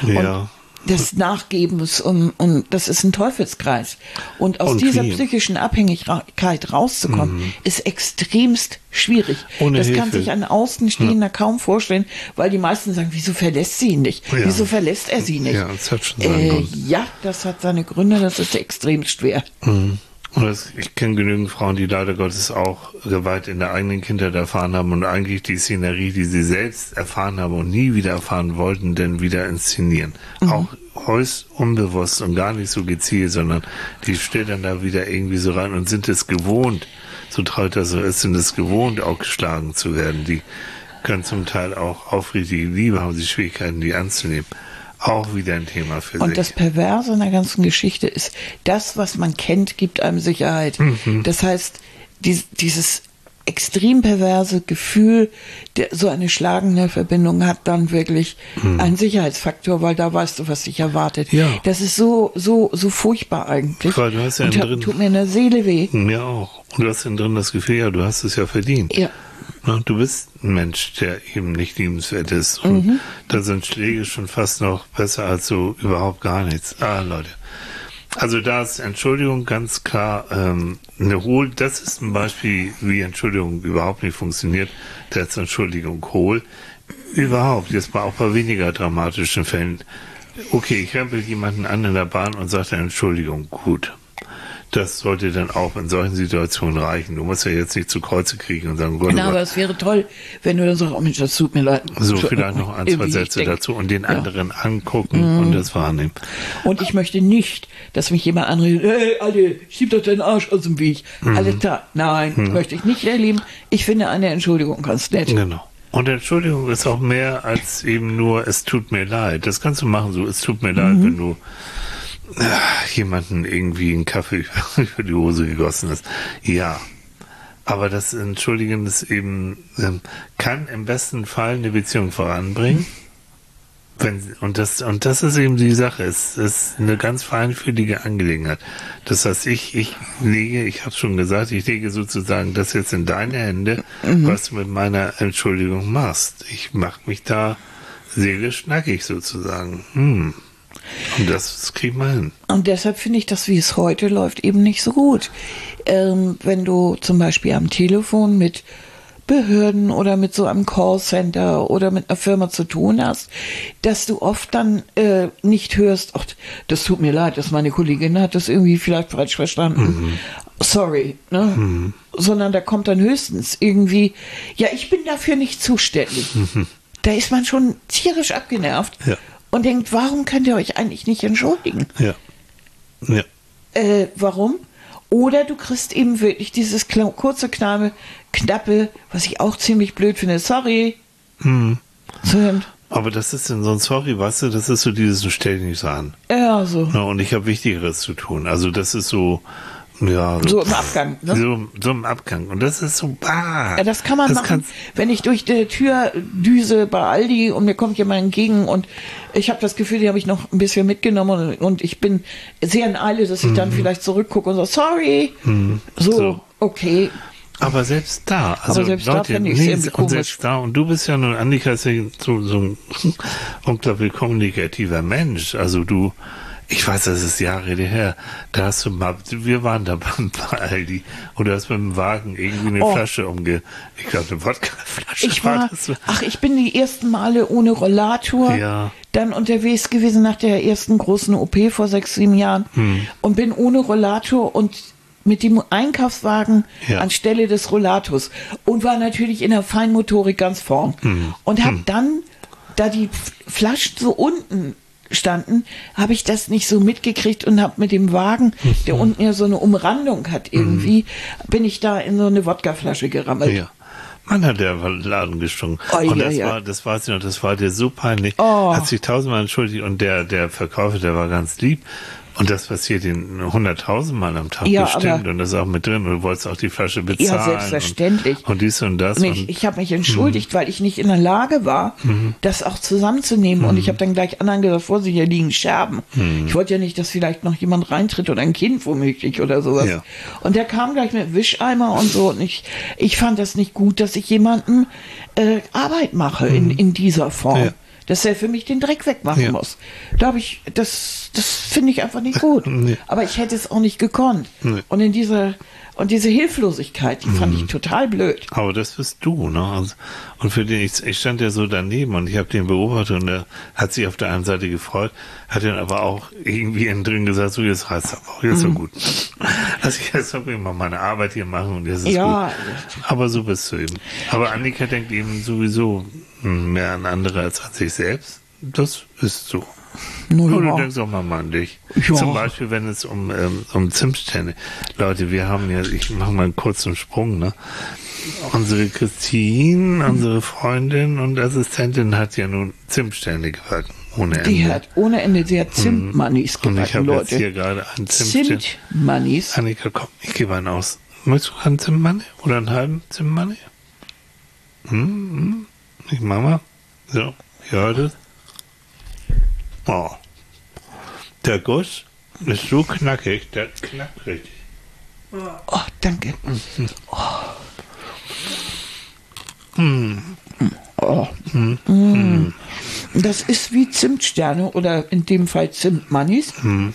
Nachgebens und das ist ein Teufelskreis. Und aus dieser psychischen Abhängigkeit rauszukommen, ist extremst schwierig. Ohne das kann Hilfe. sich ein Außenstehender kaum vorstellen, weil die meisten sagen, wieso verlässt sie ihn nicht? Ja. Wieso verlässt er sie nicht? Ja, das hat schon seinen Grund. Ja, das hat seine Gründe, das ist extrem schwer. Ich kenne genügend Frauen, die leider Gottes auch Gewalt in der eigenen Kindheit erfahren haben und eigentlich die Szenerie, die sie selbst erfahren haben und nie wieder erfahren wollten, dann wieder inszenieren. Auch heus unbewusst und gar nicht so gezielt, sondern die stellen da wieder irgendwie so rein und sind es gewohnt, so traurig das so ist, sind es gewohnt, auch geschlagen zu werden. Die können zum Teil auch aufrichtige Liebe, haben sie Schwierigkeiten, die anzunehmen. Auch wieder ein Thema für sich. Und das Perverse in der ganzen Geschichte ist, das, was man kennt, gibt einem Sicherheit. Das heißt, dieses extrem perverse Gefühl, so eine schlagende Verbindung hat dann wirklich einen Sicherheitsfaktor, weil da weißt du, was dich erwartet. Ja. Das ist so furchtbar eigentlich. Weil du hast ja drin, tut mir in der Seele weh. Mir auch. Und du hast ja drin das Gefühl, ja, du hast es ja verdient. Ja. Du bist ein Mensch, der eben nicht liebenswert ist. Und da sind Schläge schon fast noch besser als so überhaupt gar nichts. Leute. Also da ist Entschuldigung ganz klar das ist ein Beispiel, wie Entschuldigung überhaupt nicht funktioniert. Da ist Entschuldigung hohl. Überhaupt, jetzt mal auch bei weniger dramatischen Fällen. Okay, ich rempel jemanden an in der Bahn und sage dann Entschuldigung, gut. Das sollte dann auch in solchen Situationen reichen. Du musst ja jetzt nicht zu Kreuze kriegen und sagen, Gott, Aber es wäre toll, wenn du dann sagst, oh Mensch, das tut mir leid. so vielleicht noch ein, zwei Sätze dazu und den anderen angucken und das wahrnehmen. Und ich möchte nicht, dass mich jemand anredet, hey, Alter, schieb doch deinen Arsch aus dem Weg. Alles klar. Nein, möchte ich nicht erleben. Ich finde eine Entschuldigung ganz nett. Genau. Und Entschuldigung ist auch mehr als eben nur, es tut mir leid. Das kannst du machen, so, es tut mir leid, wenn du jemanden irgendwie einen Kaffee über die Hose gegossen hast. Ja. Aber das Entschuldigen ist eben, kann im besten Fall eine Beziehung voranbringen. Und das ist eben die Sache. Es ist eine ganz feinfühlige Angelegenheit. Das heißt, ich habe schon gesagt, ich lege sozusagen das jetzt in deine Hände, was du mit meiner Entschuldigung machst. Ich mache mich da seelisch nackig sozusagen. Und das kriegen wir hin. Und deshalb finde ich das, wie es heute läuft, eben nicht so gut. Wenn du zum Beispiel am Telefon mit Behörden oder mit so einem Callcenter oder mit einer Firma zu tun hast, dass du oft dann nicht hörst, ach, das tut mir leid, dass meine Kollegin hat das irgendwie vielleicht falsch verstanden. Sorry, ne? Sondern da kommt dann höchstens irgendwie, ja, ich bin dafür nicht zuständig. Da ist man schon tierisch abgenervt. Ja. Und denkt, warum könnt ihr euch eigentlich nicht entschuldigen? Ja. Warum? Oder du kriegst eben wirklich dieses kurze, knappe, was ich auch ziemlich blöd finde, sorry. Aber das ist dann so ein Sorry, weißt du, das ist so dieses, stell dich nicht so an. Ja, so. Ja, und ich habe Wichtigeres zu tun. Also das ist so, ja. So im Abgang, ne? So im Abgang. Und das ist so, Ja, das kann man machen, wenn ich durch die Tür düse bei Aldi und mir kommt jemand entgegen und ich habe das Gefühl, die habe ich noch ein bisschen mitgenommen und ich bin sehr in Eile, dass ich dann vielleicht zurückgucke und so, sorry. So, okay. Aber selbst da, also selbst Leute, da finde ich es irgendwie und komisch. selbst da, und du bist ja nun, Annika ist ja so ein unglaublich kommunikativer Mensch. Also du, ich weiß, das ist Jahre her, da hast du mal, wir waren da bei Aldi und du hast mit dem Wagen irgendwie eine Flasche ich glaube eine Wodkaflasche. Ich bin die ersten Male ohne Rollator dann unterwegs gewesen nach der ersten großen OP vor 6, 7 Jahren und bin ohne Rollator und mit dem Einkaufswagen anstelle des Rollators und war natürlich in der Feinmotorik ganz vorn. Und habe dann, da die Flaschen so unten standen, habe ich das nicht so mitgekriegt und habe mit dem Wagen, der unten ja so eine Umrandung hat irgendwie, bin ich da in so eine Wodkaflasche gerammelt. Ja. Mann, hat der Laden gestunken. Und das weiß ich noch, das war dir so peinlich. Hat sich 1000-mal entschuldigt und der Verkäufer, der war ganz lieb. Und das passiert in 100.000 Mal am Tag bestimmt und das ist auch mit drin und du wolltest auch die Flasche bezahlen. Ja, selbstverständlich. Und dies und das. Ich habe mich entschuldigt, weil ich nicht in der Lage war, das auch zusammenzunehmen. Und ich habe dann gleich anderen gesagt, Vorsicht, hier liegen Scherben. Ich wollte ja nicht, dass vielleicht noch jemand reintritt oder ein Kind womöglich oder sowas. Ja. Und der kam gleich mit Wischeimer und so. Und ich fand das nicht gut, dass ich jemandem Arbeit mache in dieser Form. Ja. Dass er für mich den Dreck wegmachen muss. Glaube ich, das finde ich einfach nicht gut. Nee. Aber ich hätte es auch nicht gekonnt. Nee. Und diese Hilflosigkeit, die fand ich total blöd. Aber das bist du, ne? Also, und für den, ich stand ja so daneben und ich habe den beobachtet und er hat sich auf der einen Seite gefreut, hat dann aber auch irgendwie innen drin gesagt, so jetzt reicht's aber auch, jetzt so gut. Also jetzt soll ich mal meine Arbeit hier machen und jetzt ist gut. Aber so bist du eben. Aber Annika denkt eben sowieso mehr an andere als an sich selbst. Das ist so. Oder du denkst auch mal an dich. Ja. Zum Beispiel, wenn es um Zimtsterne. Leute, wir haben ja, ich mache mal einen kurzen Sprung, ne? Unsere Christine, unsere Freundin und Assistentin hat ja nun Zimtsterne gebacken. Ohne Ende. Die hat ohne Ende, sie hat Zimtmannis gebacken, und ich habe Leute. Jetzt hier gerade einen Zimtstern. Zimtmannis. Annika, komm, ich gebe einen aus. Möchtest du einen Zimtmanni? Oder einen halben Zimtmanni? Ich mach mal. So, ihr hört es. Oh. Der Guss ist so knackig, der knackt richtig. Oh, danke. Das ist wie Zimtsterne oder in dem Fall Zimtmannis.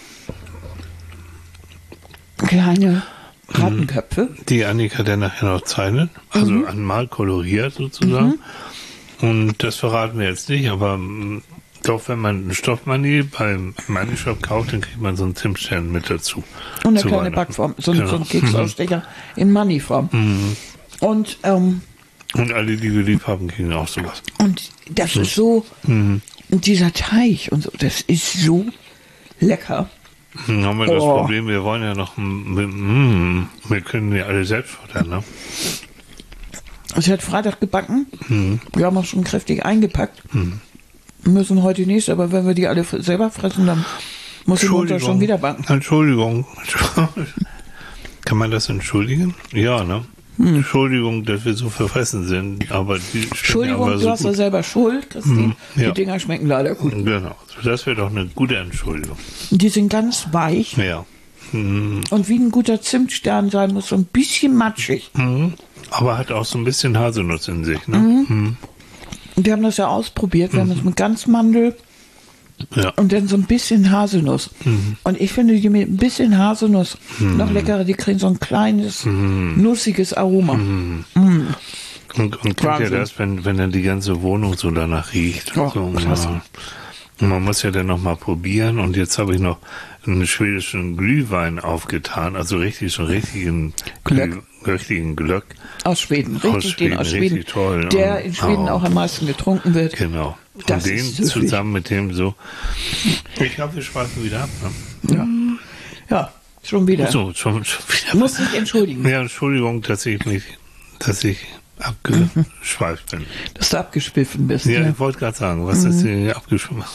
Kleine Rattenköpfe. Die Annika dann nachher noch zeichnet, also einmal koloriert sozusagen. Und das verraten wir jetzt nicht, aber doch, wenn man einen Stoffmani beim Money-Shop kauft, dann kriegt man so einen Zimtstern mit dazu. Und eine kleine Backform, so ein Keksausstecher in Money-Form. Und alle, die wir lieb haben, kriegen auch sowas. Und das ist so, und dieser Teig und so, das ist so lecker. Dann haben wir das Problem, wir wollen ja noch, wir können ja alle selbst futtern, ne? Sie hat Freitag gebacken. Wir haben auch schon kräftig eingepackt. Müssen heute nicht, aber wenn wir die alle selber fressen, dann muss ich Mutter schon wieder backen. Entschuldigung. Kann man das entschuldigen? Ja, ne? Entschuldigung, dass wir so verfressen sind, aber die Entschuldigung, aber so du hast ja selber Schuld, Christine. Die Dinger schmecken leider gut. Genau, das wäre doch eine gute Entschuldigung. Die sind ganz weich. Ja. Und wie ein guter Zimtstern sein muss, so ein bisschen matschig. Aber hat auch so ein bisschen Haselnuss in sich, ne? Und wir haben das ja ausprobiert. Wir haben das mit Ganzmandel und dann so ein bisschen Haselnuss. Und ich finde die mit ein bisschen Haselnuss noch leckerer. Die kriegen so ein kleines, nussiges Aroma. Und kennt ihr das, wenn dann die ganze Wohnung so danach riecht? Oh, so, und man muss ja dann noch mal probieren. Und jetzt habe ich noch einen schwedischen Glühwein aufgetan. Also richtigen Glöck. Aus Schweden, aus Schweden. Richtig toll. Der in Schweden auch am meisten getrunken wird. Genau. Und den zusammen mit dem so. Ich glaube, wir schweifen wieder ab. Ne? Ja, schon wieder. So, schon wieder. Muss ich entschuldigen. Ja, Entschuldigung, dass ich abgeschweift bin. Dass du abgeschwiffen bist. Ja, ich wollte gerade sagen, was ist hier abgeschweift?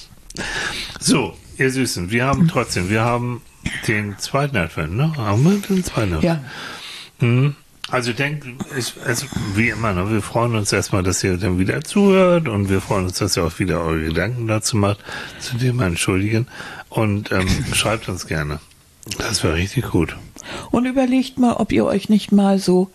So, ihr Süßen, wir haben den zweiten Advent, ne? Haben wir den zweiten Advent? Ja. Also ich denke, wie immer, ne, wir freuen uns erstmal, dass ihr dann wieder zuhört und wir freuen uns, dass ihr auch wieder eure Gedanken dazu macht, zu dem wir entschuldigen und schreibt uns gerne. Das wäre richtig gut. Und überlegt mal, ob ihr nicht mal so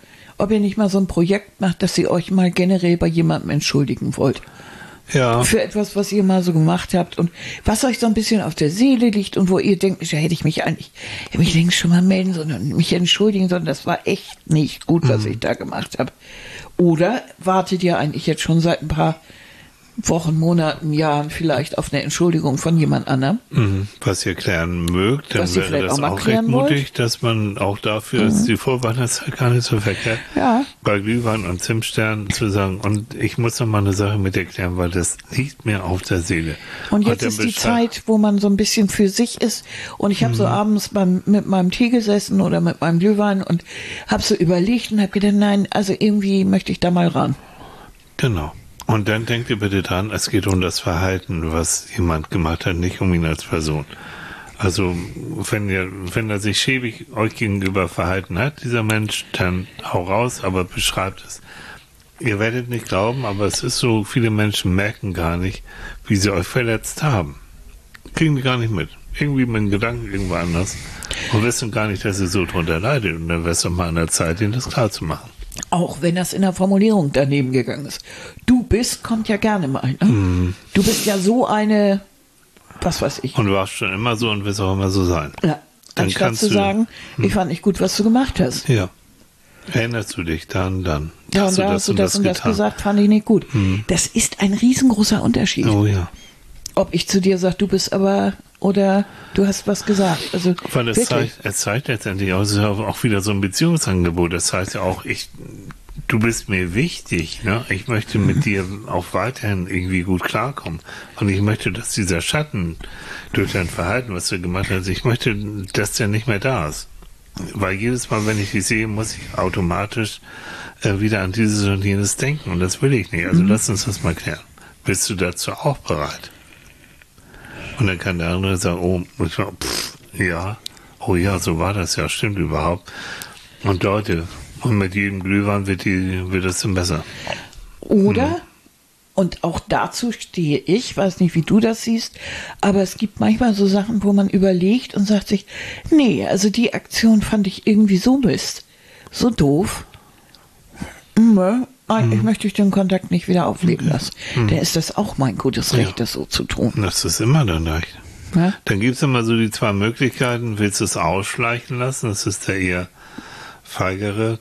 ein Projekt macht, dass ihr euch mal generell bei jemandem entschuldigen wollt. Ja. Für etwas, was ihr mal so gemacht habt und was euch so ein bisschen auf der Seele liegt und wo ihr denkt, ja, hätte ich mich längst schon mal melden sollen und mich entschuldigen sollen, das war echt nicht gut, was ich da gemacht habe. Oder wartet ihr eigentlich jetzt schon seit ein paar Wochen, Monaten, Jahren vielleicht auf eine Entschuldigung von jemand anderem? Was ihr klären mögt, dann Was ihr wäre vielleicht das auch mal auch recht klären wollt. mutig, dass man auch dafür ist die Vorweihnachtszeit gar nicht so verkehrt. Ja. Bei Glühwein und Zimtstern zu sagen, und ich muss noch mal eine Sache mit dir klären, weil das liegt mir auf der Seele. Und jetzt ist die Zeit, wo man so ein bisschen für sich ist. Und ich habe so abends mit meinem Tee gesessen oder mit meinem Glühwein und habe so überlegt und habe gedacht, nein, also irgendwie möchte ich da mal ran. Genau. Und dann denkt ihr bitte dran, es geht um das Verhalten, was jemand gemacht hat, nicht um ihn als Person. Also wenn er sich schäbig euch gegenüber verhalten hat, dieser Mensch, dann hau raus, aber beschreibt es. Ihr werdet nicht glauben, aber es ist so, viele Menschen merken gar nicht, wie sie euch verletzt haben. Kriegen die gar nicht mit. Irgendwie mit dem Gedanken irgendwo anders. Und wissen gar nicht, dass ihr so drunter leidet. Und dann wäre es doch mal an der Zeit, ihnen das klar zu machen. Auch wenn das in der Formulierung daneben gegangen ist. Du bist, kommt ja gerne mal. Ne? Du bist ja so eine, was weiß ich. Und du warst schon immer so und wirst auch immer so sein. Ja, Dann anstatt kannst zu du sagen, ich fand nicht gut, was du gemacht hast. Ja. Erinnerst du dich dann? Ja, und da hast du das und das gesagt, fand ich nicht gut. Das ist ein riesengroßer Unterschied. Oh ja. Ob ich zu dir sage, du bist aber, oder du hast was gesagt. Also, weil es zeigt letztendlich auch, es ist auch wieder so ein Beziehungsangebot. Das heißt ja auch, du bist mir wichtig, ne? Ich möchte mit dir auch weiterhin irgendwie gut klarkommen. Und ich möchte, dass dieser Schatten durch dein Verhalten, was du gemacht hast, ich möchte, dass der nicht mehr da ist. Weil jedes Mal, wenn ich dich sehe, muss ich automatisch wieder an dieses und jenes denken. Und das will ich nicht. Also lass uns das mal klären. Bist du dazu auch bereit? Und dann kann der andere sagen, oh ja, so war das ja, stimmt überhaupt. Und Leute, und mit jedem Glühwein wird es dann besser. Oder, und auch dazu stehe ich, weiß nicht, wie du das siehst, aber es gibt manchmal so Sachen, wo man überlegt und sagt sich, nee, also die Aktion fand ich irgendwie so Mist, so doof. Eigentlich möchte ich den Kontakt nicht wieder aufleben lassen. Dann ist das auch mein gutes Recht, das so zu tun. Das ist immer dann recht. Ja? Dann gibt es immer so die zwei Möglichkeiten. Willst du es ausschleichen lassen? Das ist der eher feigere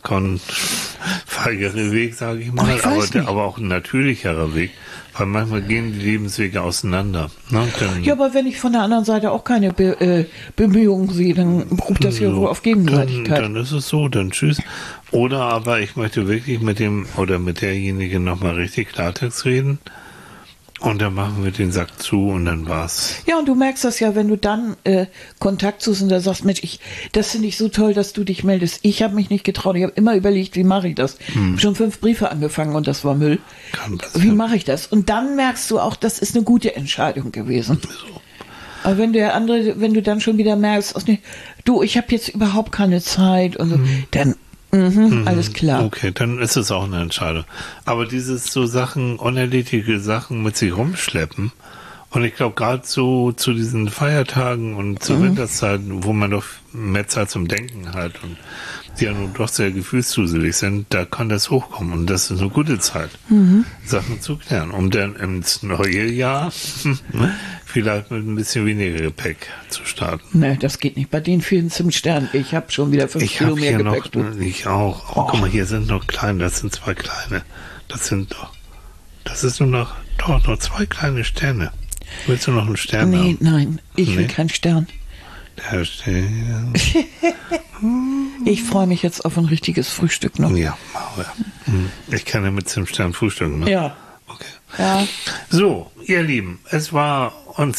Weg, sage ich mal. Aber auch ein natürlicherer Weg. Weil manchmal gehen die Lebenswege auseinander. Ne? Ja, aber wenn ich von der anderen Seite auch keine Bemühungen sehe, dann ruft das ja wohl auf Gegenseitigkeit. Dann ist es so, dann tschüss. Oder aber ich möchte wirklich mit dem oder mit derjenigen nochmal richtig Klartext reden. Und dann machen wir den Sack zu und dann war's. Ja, und du merkst das ja, wenn du dann Kontakt suchst und da sagst, Mensch, das finde ich so toll, dass du dich meldest. Ich habe mich nicht getraut. Ich habe immer überlegt, wie mache ich das? Schon 5 Briefe angefangen und das war Müll. Wie mache ich das? Und dann merkst du auch, das ist eine gute Entscheidung gewesen. So. Aber wenn du dann schon wieder merkst, du, ich habe jetzt überhaupt keine Zeit und so, dann alles klar. Okay, dann ist es auch eine Entscheidung. Aber dieses so Sachen, unerledigte Sachen mit sich rumschleppen, und ich glaube gerade so zu diesen Feiertagen und zur Winterzeit, wo man doch mehr Zeit zum Denken hat und die ja nun doch sehr gefühlszuselig sind, da kann das hochkommen und das ist eine gute Zeit, Sachen zu klären, um dann ins neue Jahr vielleicht mit ein bisschen weniger Gepäck zu starten. Ne, das geht nicht. Bei den vielen Zimtsternen. Ich habe schon wieder 5 Kilo mehr Gepäck. Ich auch. Oh, guck mal, hier sind noch kleine, das sind 2 kleine. Das ist nur noch 2 kleine Sterne. Willst du noch einen Stern haben? Nein, ich will keinen Stern. Der Stern. Ich freue mich jetzt auf ein richtiges Frühstück noch. Ja, ich kann ja mit dem Stern frühstücken, ne? Ja. Okay. Ja. So, ihr Lieben, es war uns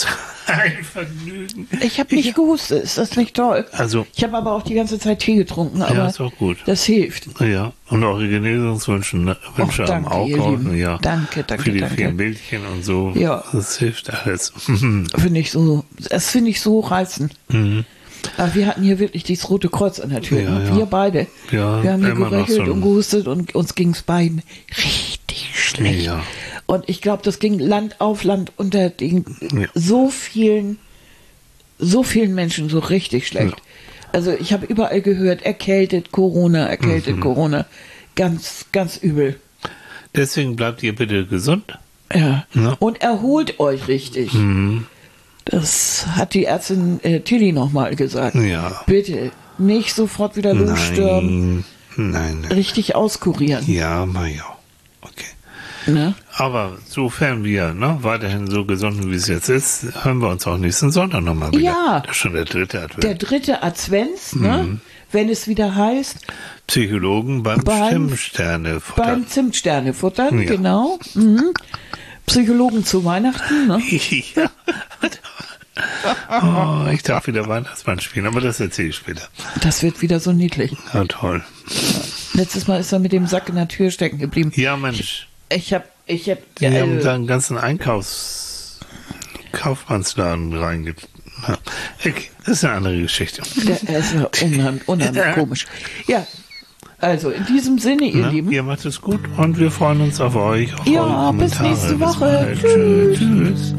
Ein Vergnügen. Ich habe nicht gehustet, ist das nicht toll? Also, Ich habe aber auch die ganze Zeit Tee getrunken, aber ja, ist auch gut. das hilft. Ja, und eure Genesungswünsche Wünsche am danke, ihr Augen. Lieben. Ja. Danke, danke, Für die danke. vielen Bildchen und so. Ja. Das hilft alles. Das finde ich so reizend. Aber wir hatten hier wirklich dieses Rote Kreuz an der Tür. Ja, ne? ja. Wir beide. Ja, wir haben hier immer noch geröchelt so ein- und gehustet und uns ging es beiden richtig schlecht. Ja. Und ich glaube, das ging Land auf Land unter den Ja. so vielen Menschen so richtig schlecht. Ja. Also ich habe überall gehört, erkältet Corona. Ganz, ganz übel. Deswegen bleibt ihr bitte gesund. Ja. Ja. Und erholt euch richtig. Das hat die Ärztin Tilly nochmal gesagt. Ja. Bitte nicht sofort wieder losstürmen, Nein. richtig auskurieren. Ja, mal ja. Okay. Ne? Aber sofern wir weiterhin so gesund, wie es jetzt ist, hören wir uns auch nächsten Sonntag nochmal wieder. Ja. Das ist schon der dritte Advent. Der dritte Advents, ne? Wenn es wieder heißt, Psychologen beim Stimmsternefutter. beim Zimtsternefuttern, Ja. genau. Psychologen zu Weihnachten, ne? Ja. Oh, ich darf wieder Weihnachtsmann spielen, aber das erzähle ich später. Das wird wieder so niedlich. Ja, toll. Letztes Mal ist er mit dem Sack in der Tür stecken geblieben. Ja, Mensch. Ich hab, Die haben seinen ganzen Kaufmannsladen reinge... Ja. Okay, das ist eine andere Geschichte. der ist ja unheimlich komisch. Ja, also in diesem Sinne, ihr Lieben. Ihr macht es gut und wir freuen uns auf euch. Auf Ja, eure bis Kommentare. nächste Woche. Bis bald. Tschüss.